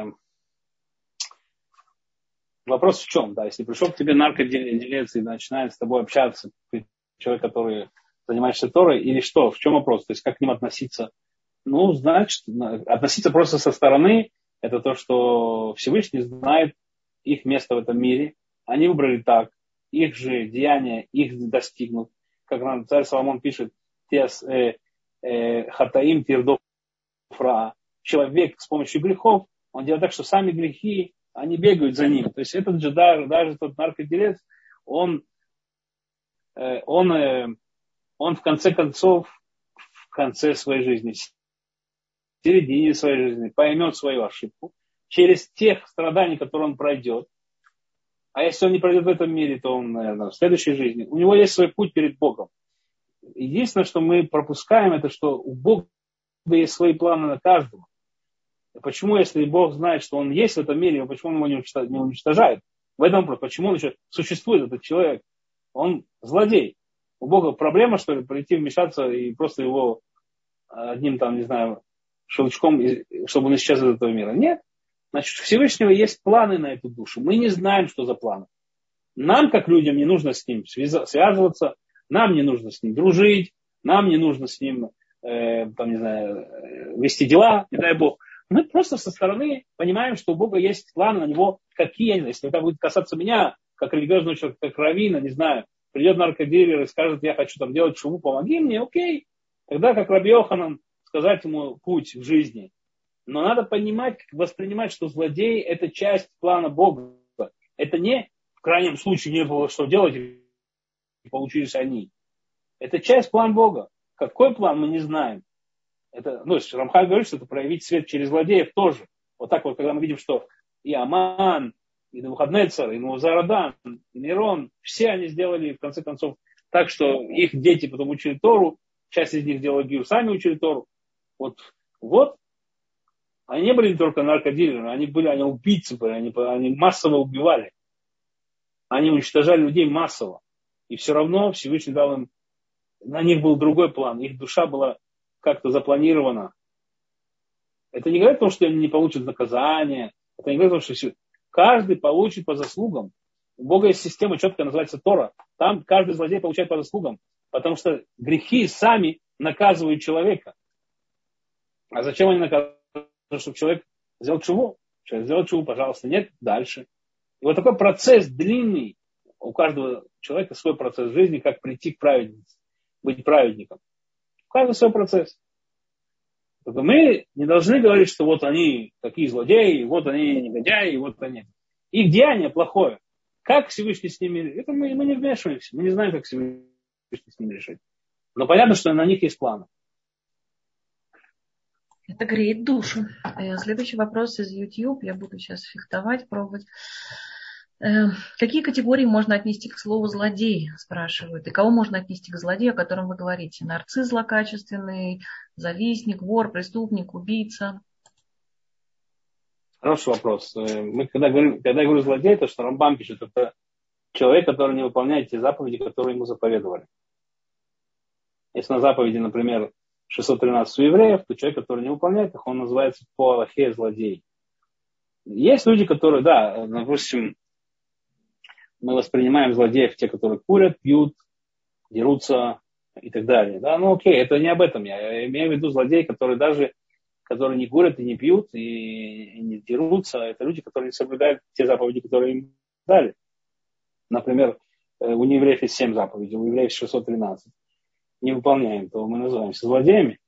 вопрос в чем, да, если пришел к тебе наркоделец и начинает с тобой общаться, человек, который занимаешься Торой, или что, в чем вопрос, то есть как к ним относиться? Ну, значит, относиться просто со стороны, это то, что Всевышний знает их место в этом мире, они выбрали так, их же деяния их достигнут, как нам царь Соломон пишет, тес э, э, хатаим тирдов фра. Человек с помощью грехов, он делает так, что сами грехи, они бегают за ним. То есть этот же, даже, даже тот наркоделец, он, э, он, э, он в конце концов, в конце своей жизни, в середине своей жизни поймет свою ошибку через тех страданий, которые он пройдет. А если он не пройдет в этом мире, то он, наверное, в следующей жизни. У него есть свой путь перед Богом. Единственное, что мы пропускаем, это что у Бога есть свои планы на каждого. Почему, если Бог знает, что он есть в этом мире, почему он его не уничтожает? В этом вопрос. Почему он еще существует, этот человек? Он злодей. У Бога проблема, что ли, прийти вмешаться и просто его одним там, не знаю, щелчком, чтобы он исчез из этого мира? Нет. Значит, у Всевышнего есть планы на эту душу. Мы не знаем, что за планы. Нам, как людям, не нужно с ним связываться, нам не нужно с ним дружить, нам не нужно с ним, э, там, не знаю, вести дела, не дай Бог. Мы просто со стороны понимаем, что у Бога есть планы на него, какие они. Если это будет касаться меня, как религиозного человека, как раввина, не знаю, придет наркодилер и скажет, я хочу там делать шуву, помоги мне, окей. Тогда, как Раби Йоханан, сказать ему путь в жизни. Но надо понимать, воспринимать, что злодей – это часть плана Бога. Это не, в крайнем случае, не было что делать, и получились они. Это часть плана Бога. Какой план, мы не знаем. Это, ну, Рамхаль говорит, что это проявить свет через злодеев тоже. Вот так вот, когда мы видим, что и Аман, и Навуходнецар, и Навузарадан, и Нерон, все они сделали, в конце концов, так, что их дети потом учили Тору, часть из них делали гиур, сами учили Тору. Вот, вот. Они не были только наркодилерами, они были, они убийцы были, они, они массово убивали. Они уничтожали людей массово. И все равно Всевышний дал им, на них был другой план, их душа была как-то запланирована. Это не говорит о том, что они не получат наказание, это не говорит о том, что все. Каждый получит по заслугам. У Бога есть система, четко называется Тора. Там каждый злодей получает по заслугам, потому что грехи сами наказывают человека. А зачем они наказывают? Чтобы человек сделал чуву. Человек сделал чуву, пожалуйста, нет, дальше. И вот такой процесс длинный. У каждого человека свой процесс жизни, как прийти к праведнице, быть праведником. У каждого свой процесс. Только мы не должны говорить, что вот они такие злодеи, вот они негодяи, вот они. Их деяние плохое. Как Всевышний с ними... Это мы, мы не вмешиваемся. Мы не знаем, как Всевышний с ними решить. Но понятно, что на них есть планы. Это греет душу. Следующий вопрос из YouTube. Я буду сейчас фехтовать, пробовать. Какие категории можно отнести к слову злодей, спрашивают. И кого можно отнести к злодею, о котором вы говорите? Нарцисс злокачественный, завистник, вор, преступник, убийца? Хороший вопрос. Мы, когда, говорим, когда я говорю злодей, то, что Рамбам пишет, это человек, который не выполняет те заповеди, которые ему заповедовали. Если на заповеди, например, шестьсот тринадцать у евреев, то человек, который не выполняет их, он называется по Аллахе злодей. Есть люди, которые, да, допустим, мы воспринимаем злодеев, те, которые курят, пьют, дерутся и так далее. Да, ну окей, это не об этом. Я имею в виду злодеи, которые даже, которые не курят и не пьют, и не дерутся. Это люди, которые не соблюдают те заповеди, которые им дали. Например, у неевреев есть семь заповедей, у евреев шестьсот тринадцать. Не выполняем, то мы называемся злодеями.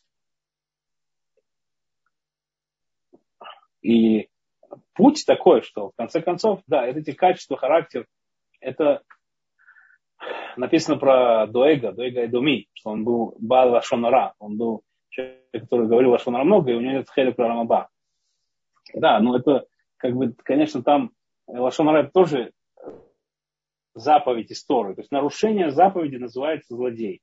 И путь такой, что в конце концов, да, это эти качества, характер, это написано про Доэга, Доэга Эдоми, что он был Баал лашон ара, он был человек, который говорил лашон ара много, и у него нет хелек рамаба. Да, ну это, как бы, конечно, там лашон ара тоже заповедь истории, то есть нарушение заповеди называется злодей.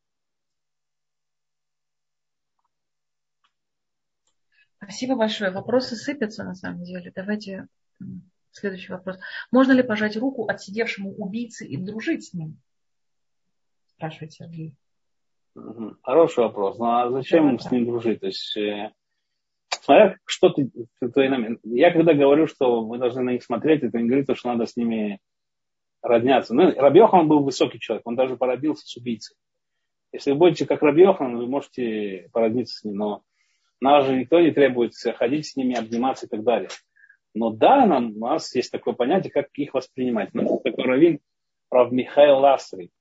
Спасибо большое. Вопросы сыпятся на самом деле. Давайте следующий вопрос. Можно ли пожать руку отсидевшему убийце и дружить с ним? Спрашивает Сергей. Хороший вопрос. Ну а зачем да, с ним дружить? То есть, э, смотря что ты, ты нами. Я когда говорю, что мы должны на них смотреть, это не говорит, что надо с ними родняться. Ну, Раби Йохан был высокий человек, он даже породнился с убийцей. Если вы будете как Раби Йохан, вы можете породниться с ним, но нас же никто не требует ходить с ними, обниматься и так далее. Но да, нам, у нас есть такое понятие, как их воспринимать. Ну, такой раввин, Рав Михаил Ласри.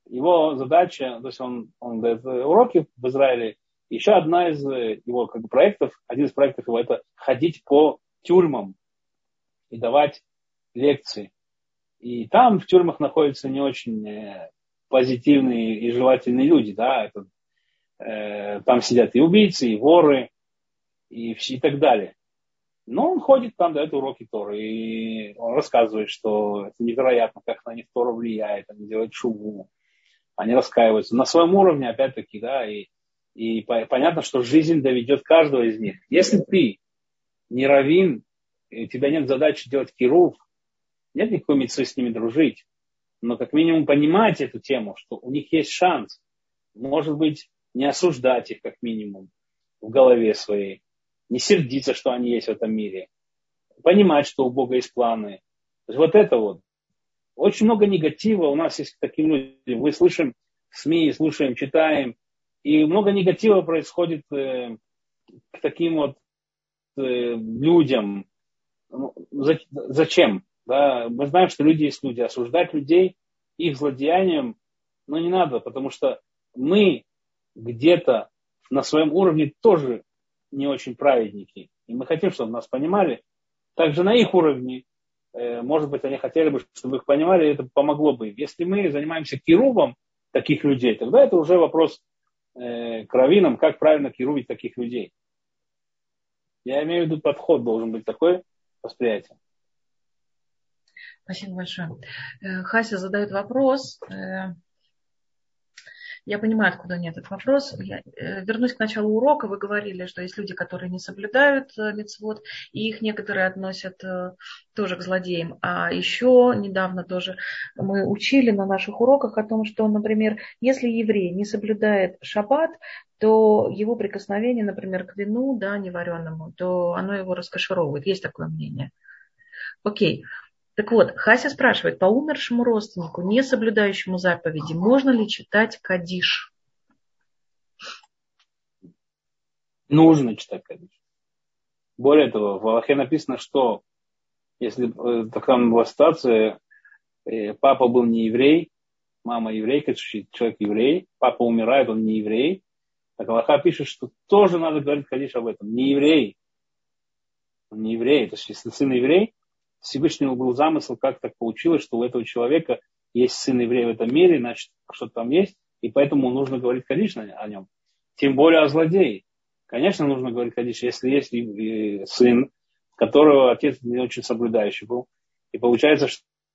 его задача, то есть он, он дает уроки в Израиле. Еще одна из его как бы, проектов, один из проектов его, это ходить по тюрьмам и давать лекции. И там в тюрьмах находятся не очень э, позитивные и желательные люди, да, это, э, там сидят и убийцы, и воры, и, и так далее. Но он ходит там, дает уроки Торы, и он рассказывает, что это невероятно, как на них Тора влияет, они делают шуву, они раскаиваются на своем уровне, опять-таки, да, и, и по, понятно, что жизнь доведет каждого из них. Если ты не раввин, и у тебя нет задачи делать кирув, нет никакой мицвы с ними дружить, но как минимум понимать эту тему, что у них есть шанс, может быть, не осуждать их как минимум в голове своей, не сердиться, что они есть в этом мире, понимать, что у Бога есть планы. То есть вот это вот. Очень много негатива у нас есть к таким людям. Мы слышим в СМИ, слушаем, читаем, и много негатива происходит э, к таким вот э, людям. Ну, за, зачем? Да? Мы знаем, что люди есть люди. Осуждать людей их злодеянием, ну не надо, потому что мы где-то на своем уровне тоже не очень праведники. И мы хотим, чтобы нас понимали. Также на их уровне, э, может быть, они хотели бы, чтобы их понимали, и это помогло бы им. Если мы занимаемся кирувом таких людей, тогда это уже вопрос э, к раввинам, как правильно кирувить таких людей. Я имею в виду, подход должен быть такой, восприятие. Спасибо большое. Хася задает вопрос. Я понимаю, откуда нет этот вопрос. Я вернусь к началу урока. Вы говорили, что есть люди, которые не соблюдают мицвот, и их некоторые относят тоже к злодеям. А еще недавно тоже мы учили на наших уроках о том, что, например, если еврей не соблюдает шаббат, то его прикосновение, например, к вину, да, невареному, то оно его раскошеровывает. Есть такое мнение. Окей. Так вот, Хася спрашивает, по умершему родственнику, не соблюдающему заповеди, можно ли читать кадиш? Нужно читать кадиш. Более того, в Аллахе написано, что если такая была ситуация, папа был не еврей, мама еврейка, человек еврей, папа умирает, он не еврей, так Аллаха пишет, что тоже надо говорить кадиш об этом. Не еврей. Он не еврей. То есть, если сын еврей, Всевышнему был замысел, как так получилось, что у этого человека есть сын еврей в этом мире, значит, что-то там есть, и поэтому нужно говорить кадиш о нем. Тем более о злодее. Конечно, нужно говорить кадиш, если есть сын, которого отец не очень соблюдающий был. И получается,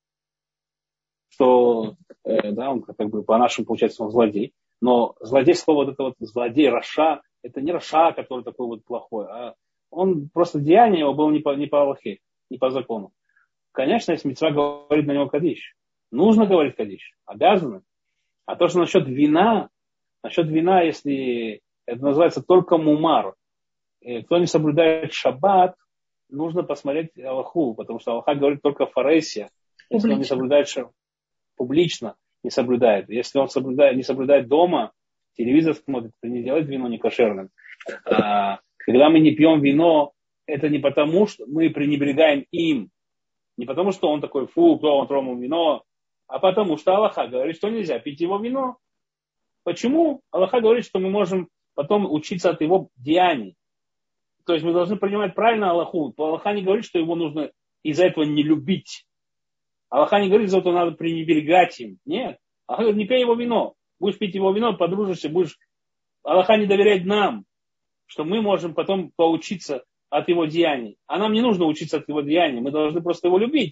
что э, да, он как бы по-нашему, получается, он злодей. Но злодей, слово вот это вот злодей, раша, это не раша, который такой вот плохой, а он просто деяние его было не по, не по Аллахе, не по закону. Конечно, если мицва говорит на него кадиш, нужно говорить кадиш, обязаны. А то, что насчет вина, насчет вина, если это называется только мумар, кто не соблюдает шаббат, нужно посмотреть Аллаху, потому что Аллаха говорит только фаресия, если он не соблюдает шаббат, публично не соблюдает. Если он соблюдает, не соблюдает дома, телевизор смотрит, не делает вино некошерным. А, когда мы не пьем вино, это не потому, что мы пренебрегаем им, не потому, что он такой, фу, кто он тронул вино, а потому что Аллаха говорит, что нельзя пить его вино. Почему? Аллаха говорит, что мы можем потом учиться от его деяний. То есть мы должны принимать правильно Аллаху. Аллаха не говорит, что его нужно из-за этого не любить. Аллаха не говорит, из-за этого надо пренебрегать им. Нет. Аллаха говорит, не пей его вино. Будешь пить его вино, подружишься, будешь... Аллаха не доверяет нам, что мы можем потом поучиться от его деяний. А нам не нужно учиться от его деяний. Мы должны просто его любить.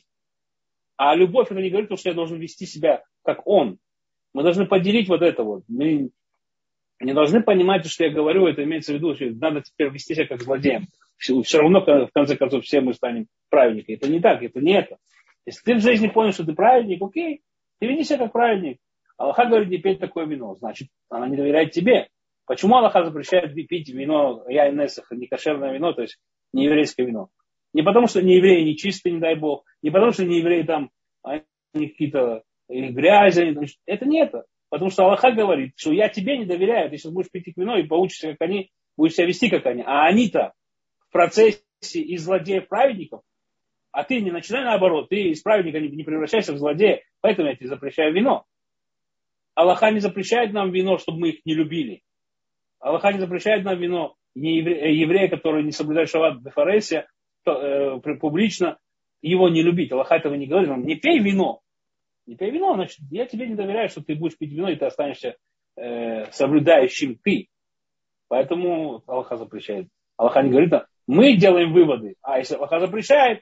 А любовь, это не говорит, что я должен вести себя как он. Мы должны поделить вот это вот. Мы не должны понимать, что я говорю, это имеется в виду, что надо теперь вести себя как злодеем. Все, все равно, в конце концов, все мы станем праведниками. Это не так, это не это. Если ты в жизни понял, что ты праведник, окей, ты веди себя как праведник. Аллаха говорит, не пей такое вино. Значит, она не доверяет тебе. Почему Аллаха запрещает пить вино, яйнесах, некошерное вино, то есть нееврейское вино? Не потому, что неевреи нечистые, не дай Бог. Не потому, что неевреи там, они какие-то грязи. Это не это. Потому что Аллаха говорит, что я тебе не доверяю. Ты сейчас будешь пить их вино и поучишься, как они, будешь себя вести, как они. А они-то в процессе из злодеев праведников. А ты не начинай наоборот. Ты из праведника не, не превращайся в злодея. Поэтому я тебе запрещаю вино. Аллаха не запрещает нам вино, чтобы мы их не любили. Аллаха не запрещает нам вино, не еврея, еврея, который не соблюдает шаббат бефаресия, э, публично его не любить. Аллаха этого не говорит. Он, не пей вино. Не пей вино, значит, я тебе не доверяю, что ты будешь пить вино, и ты останешься э, соблюдающим ты. Поэтому Аллаха запрещает. Аллаха не говорит, мы делаем выводы. А если Аллаха запрещает,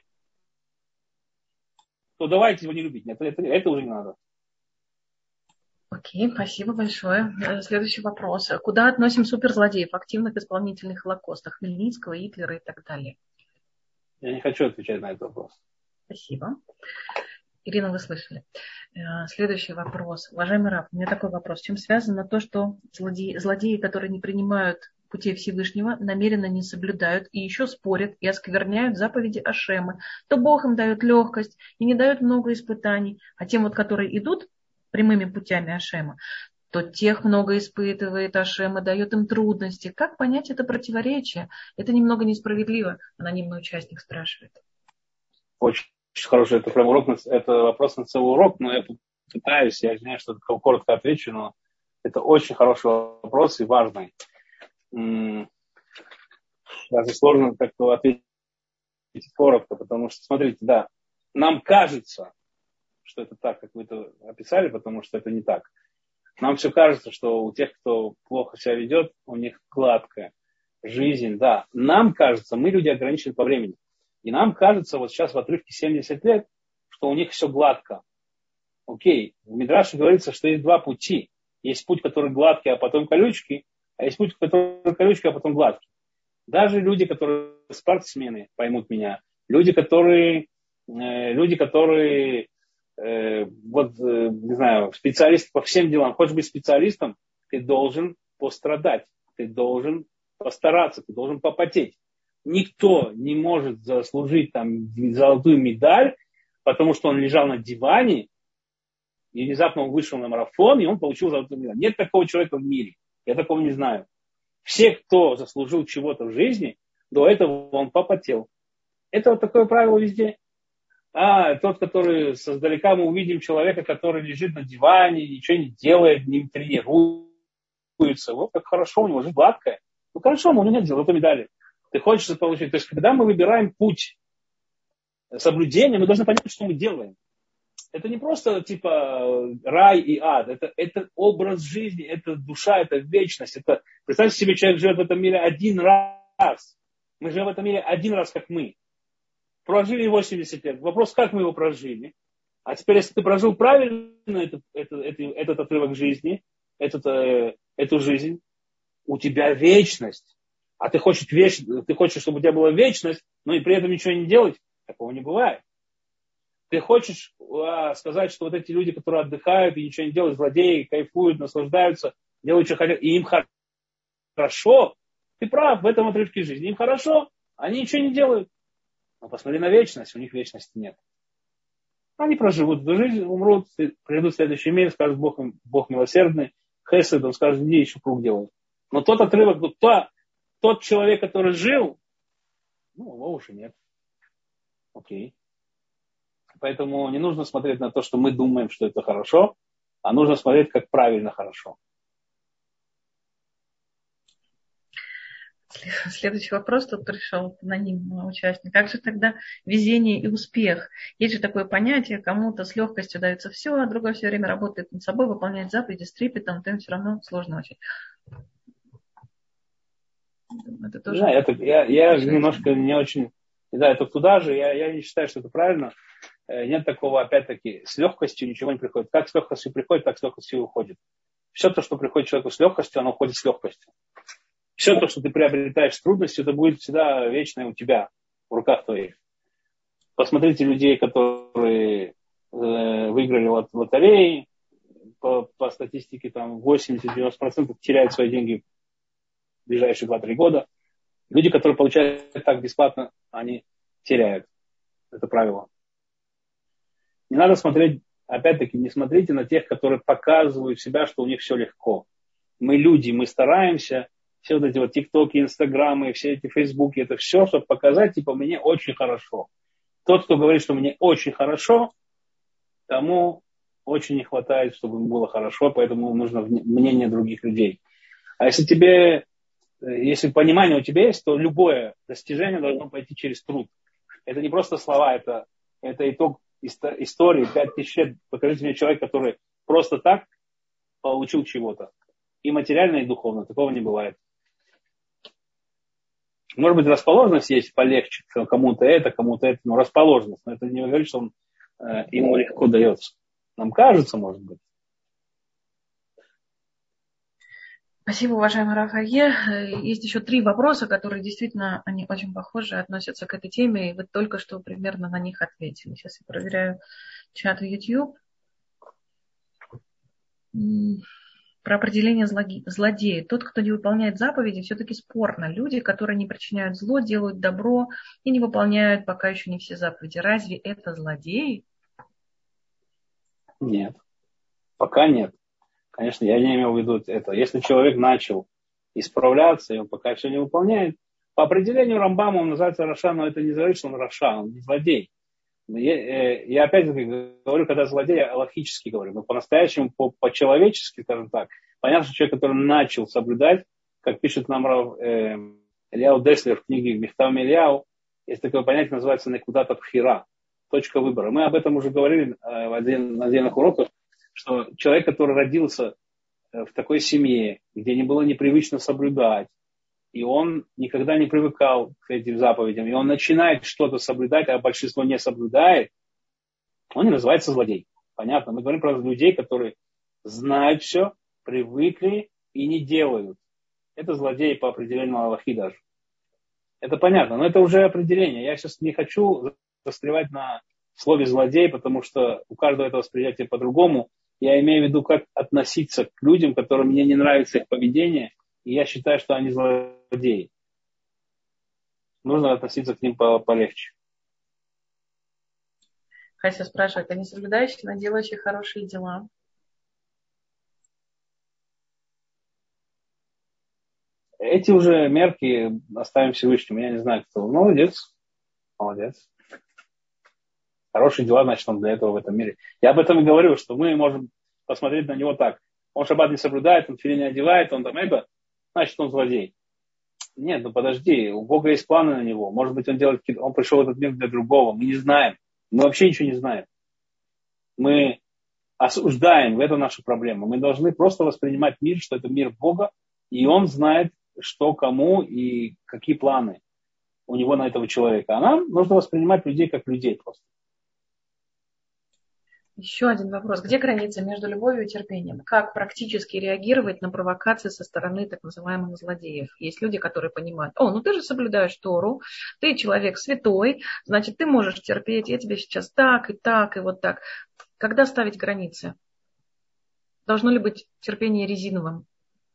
то давайте его не любить. Нет, это, это уже не надо. Окей, спасибо большое. Следующий вопрос. Куда относим суперзлодеев, активных исполнительных Холокоста, Хмельницкого, Гитлера и так далее? Я не хочу отвечать на этот вопрос. Спасибо. Ирина, вы слышали. Следующий вопрос. Уважаемый Рав, у меня такой вопрос. Чем связано то, что злодеи, злодеи, которые не принимают путей Всевышнего, намеренно не соблюдают и еще спорят и оскверняют заповеди Ашема, то Бог им дает легкость и не дает много испытаний, а тем, вот, которые идут прямыми путями Ашема, то тех много испытывает Ашем и дает им трудности. Как понять это противоречие? Это немного несправедливо, анонимный участник спрашивает. Очень хороший, это прям урок, это вопрос на целый урок, но я пытаюсь, я знаю, что коротко отвечу, но это очень хороший вопрос и важный. Даже сложно как-то ответить коротко, потому что, смотрите, да, нам кажется, что это так, как вы это описали, потому что это не так. Нам все кажется, что у тех, кто плохо себя ведет, у них гладкая жизнь, да. Нам кажется, мы люди ограничены по времени. И нам кажется, вот сейчас в отрывке семьдесят лет, что у них все гладко. Окей, в Мидраше говорится, что есть два пути. Есть путь, который гладкий, а потом колючки, а есть путь, который колючки, а потом гладкий. Даже люди, которые спортсмены, поймут меня, люди, которые, э, люди, которые э, вот, э, не знаю, специалисты по всем делам. Хочешь быть специалистом, ты должен пострадать, ты должен постараться, ты должен попотеть. Никто не может заслужить там золотую медаль, потому что он лежал на диване, и внезапно он вышел на марафон, и он получил золотую медаль. Нет такого человека в мире. Я такого не знаю. Все, кто заслужил чего-то в жизни, до этого он попотел. Это вот такое правило везде. А тот, который создалека мы увидим человека, который лежит на диване, ничего не делает, не тренируется. Вот как хорошо, у него жизнь гладкая. Ну хорошо, но у него нет золотой медали. Ты хочешь это получить. То есть, когда мы выбираем путь соблюдения, мы должны понять, что мы делаем. Это не просто типа рай и ад. Это, это образ жизни, это душа, это вечность. Это, представьте себе, человек живет в этом мире один раз. Мы живем в этом мире один раз, как мы. Прожили восемьдесят лет. Вопрос, как мы его прожили. А теперь, если ты прожил правильно этот, этот, этот, этот отрывок жизни, этот, э, эту жизнь, у тебя вечность. А ты хочешь, веч... ты хочешь, чтобы у тебя была вечность, но и при этом ничего не делать? Такого не бывает. Ты хочешь а, сказать, что вот эти люди, которые отдыхают и ничего не делают, злодеи, кайфуют, наслаждаются, делают, что хотят, и им хорошо. Ты прав, в этом отрывке жизни. Им хорошо, они ничего не делают. Но посмотри на вечность, у них вечности нет. Они проживут эту жизнь, умрут, придут в следующий мир, скажут, Бог, Бог милосердный, хесед, он скажет, иди еще круг делай. Но тот отрывок, тот, тот человек, который жил, ну, его уже нет. Окей. Поэтому не нужно смотреть на то, что мы думаем, что это хорошо, а нужно смотреть, как правильно хорошо. Следующий вопрос тут пришел анонимный участник. Как же тогда везение и успех? Есть же такое понятие, кому-то с легкостью дается все, а другой все время работает над собой, выполняет заповеди с трепетом, то им все равно сложно очень. Это тоже... Да, это, я, я немножко не очень... Да, это туда же, я, я не считаю, что это правильно. Нет такого, опять-таки, с легкостью ничего не приходит. Как с легкостью приходит, так с легкостью и уходит. Все то, что приходит человеку с легкостью, оно уходит с легкостью. Все то, что ты приобретаешь с трудностью, это будет всегда вечное у тебя, в руках твоих. Посмотрите людей, которые э, выиграли в лотереи, по, по статистике там восемьдесят-девяносто процентов теряют свои деньги в ближайшие два-три года. Люди, которые получают так бесплатно, они теряют. Это правило. Не надо смотреть, опять-таки, не смотрите на тех, которые показывают себя, что у них все легко. Мы люди, мы стараемся, все вот эти вот тиктоки, инстаграмы, все эти фейсбуки, это все, чтобы показать, типа, мне очень хорошо. Тот, кто говорит, что мне очень хорошо, тому очень не хватает, чтобы ему было хорошо, поэтому нужно мнение других людей. А если тебе, если понимание у тебя есть, то любое достижение должно пойти через труд. Это не просто слова, это, это итог истории. Пять тысяч лет, покажите мне человека, который просто так получил чего-то. И материально, и духовно. Такого не бывает. Может быть, расположенность есть полегче. Кому-то это, кому-то это. Но расположенность. Но это не говорит, что он, э, ему легко дается. Нам кажется, может быть. Спасибо, уважаемый Рафаэль. Есть еще три вопроса, которые действительно, они очень похожи, относятся к этой теме, и вы только что примерно на них ответили. Сейчас я проверяю чат в YouTube. Про определение злодея. Тот, кто не выполняет заповеди, все-таки спорно. Люди, которые не причиняют зло, делают добро и не выполняют пока еще не все заповеди. Разве это злодеи? Нет. Пока нет. Конечно, я не имел в виду это. Если человек начал исправляться, и он пока все не выполняет, по определению Рамбама он называется Раша, но это не говорит, что он Раша, он не злодей. Я, я опять-таки говорю, когда злодей, я логически говорю, но по-настоящему, по- по-человечески, скажем так, понятно, что человек, который начал соблюдать, как пишет нам э, Ильяу Деслер в книге «Михтав Мильяу», есть такое понятие, называется «Некудат абхира», точка выбора. Мы об этом уже говорили э, в отдельных, на отдельных уроках, что человек, который родился в такой семье, где не было непривычно соблюдать, и он никогда не привыкал к этим заповедям, и он начинает что-то соблюдать, а большинство не соблюдает, он не называется злодей. Понятно? Мы говорим про людей, которые знают все, привыкли и не делают. Это злодеи по определению Аллахи даже. Это понятно, но это уже определение. Я сейчас не хочу застревать на слове злодей, потому что у каждого это восприятие по-другому. Я имею в виду, как относиться к людям, которым мне не нравится их поведение, и я считаю, что они злодеи. Нужно относиться к ним полегче. Хася спрашивает, они соблюдающие, но делающие хорошие дела? Эти уже мерки оставим Всевышнему. Я не знаю, кто. Молодец. Молодец. Хорошие дела, значит, он для этого в этом мире. Я об этом и говорю, что мы можем посмотреть на него так. Он шаббат не соблюдает, он филин не одевает, он там это, значит, он злодей. Нет, ну подожди, у Бога есть планы на него. Может быть, он делает, он пришел в этот мир для другого. Мы не знаем. Мы вообще ничего не знаем. Мы осуждаем, это наша проблема. Мы должны просто воспринимать мир, что это мир Бога, и он знает, что кому и какие планы у него на этого человека. А нам нужно воспринимать людей как людей просто. Еще один вопрос. Где граница между любовью и терпением? Как практически реагировать на провокации со стороны так называемых злодеев? Есть люди, которые понимают, о, ну ты же соблюдаешь Тору, ты человек святой, значит, ты можешь терпеть, я тебе сейчас так и так и вот так. Когда ставить границы? Должно ли быть терпение резиновым?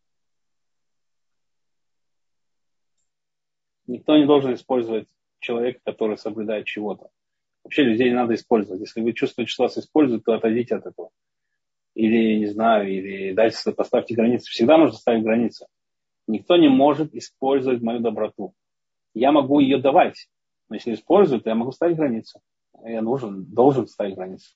Никто не должен использовать человека, который соблюдает чего-то. Вообще людей не надо использовать. Если вы чувствуете, что вас используют, то отойдите от этого. Или, не знаю, или дайте, поставьте границы. Всегда нужно ставить границы. Никто не может использовать мою доброту. Я могу ее давать, но если используют, то я могу ставить границы. Я должен, должен ставить границы.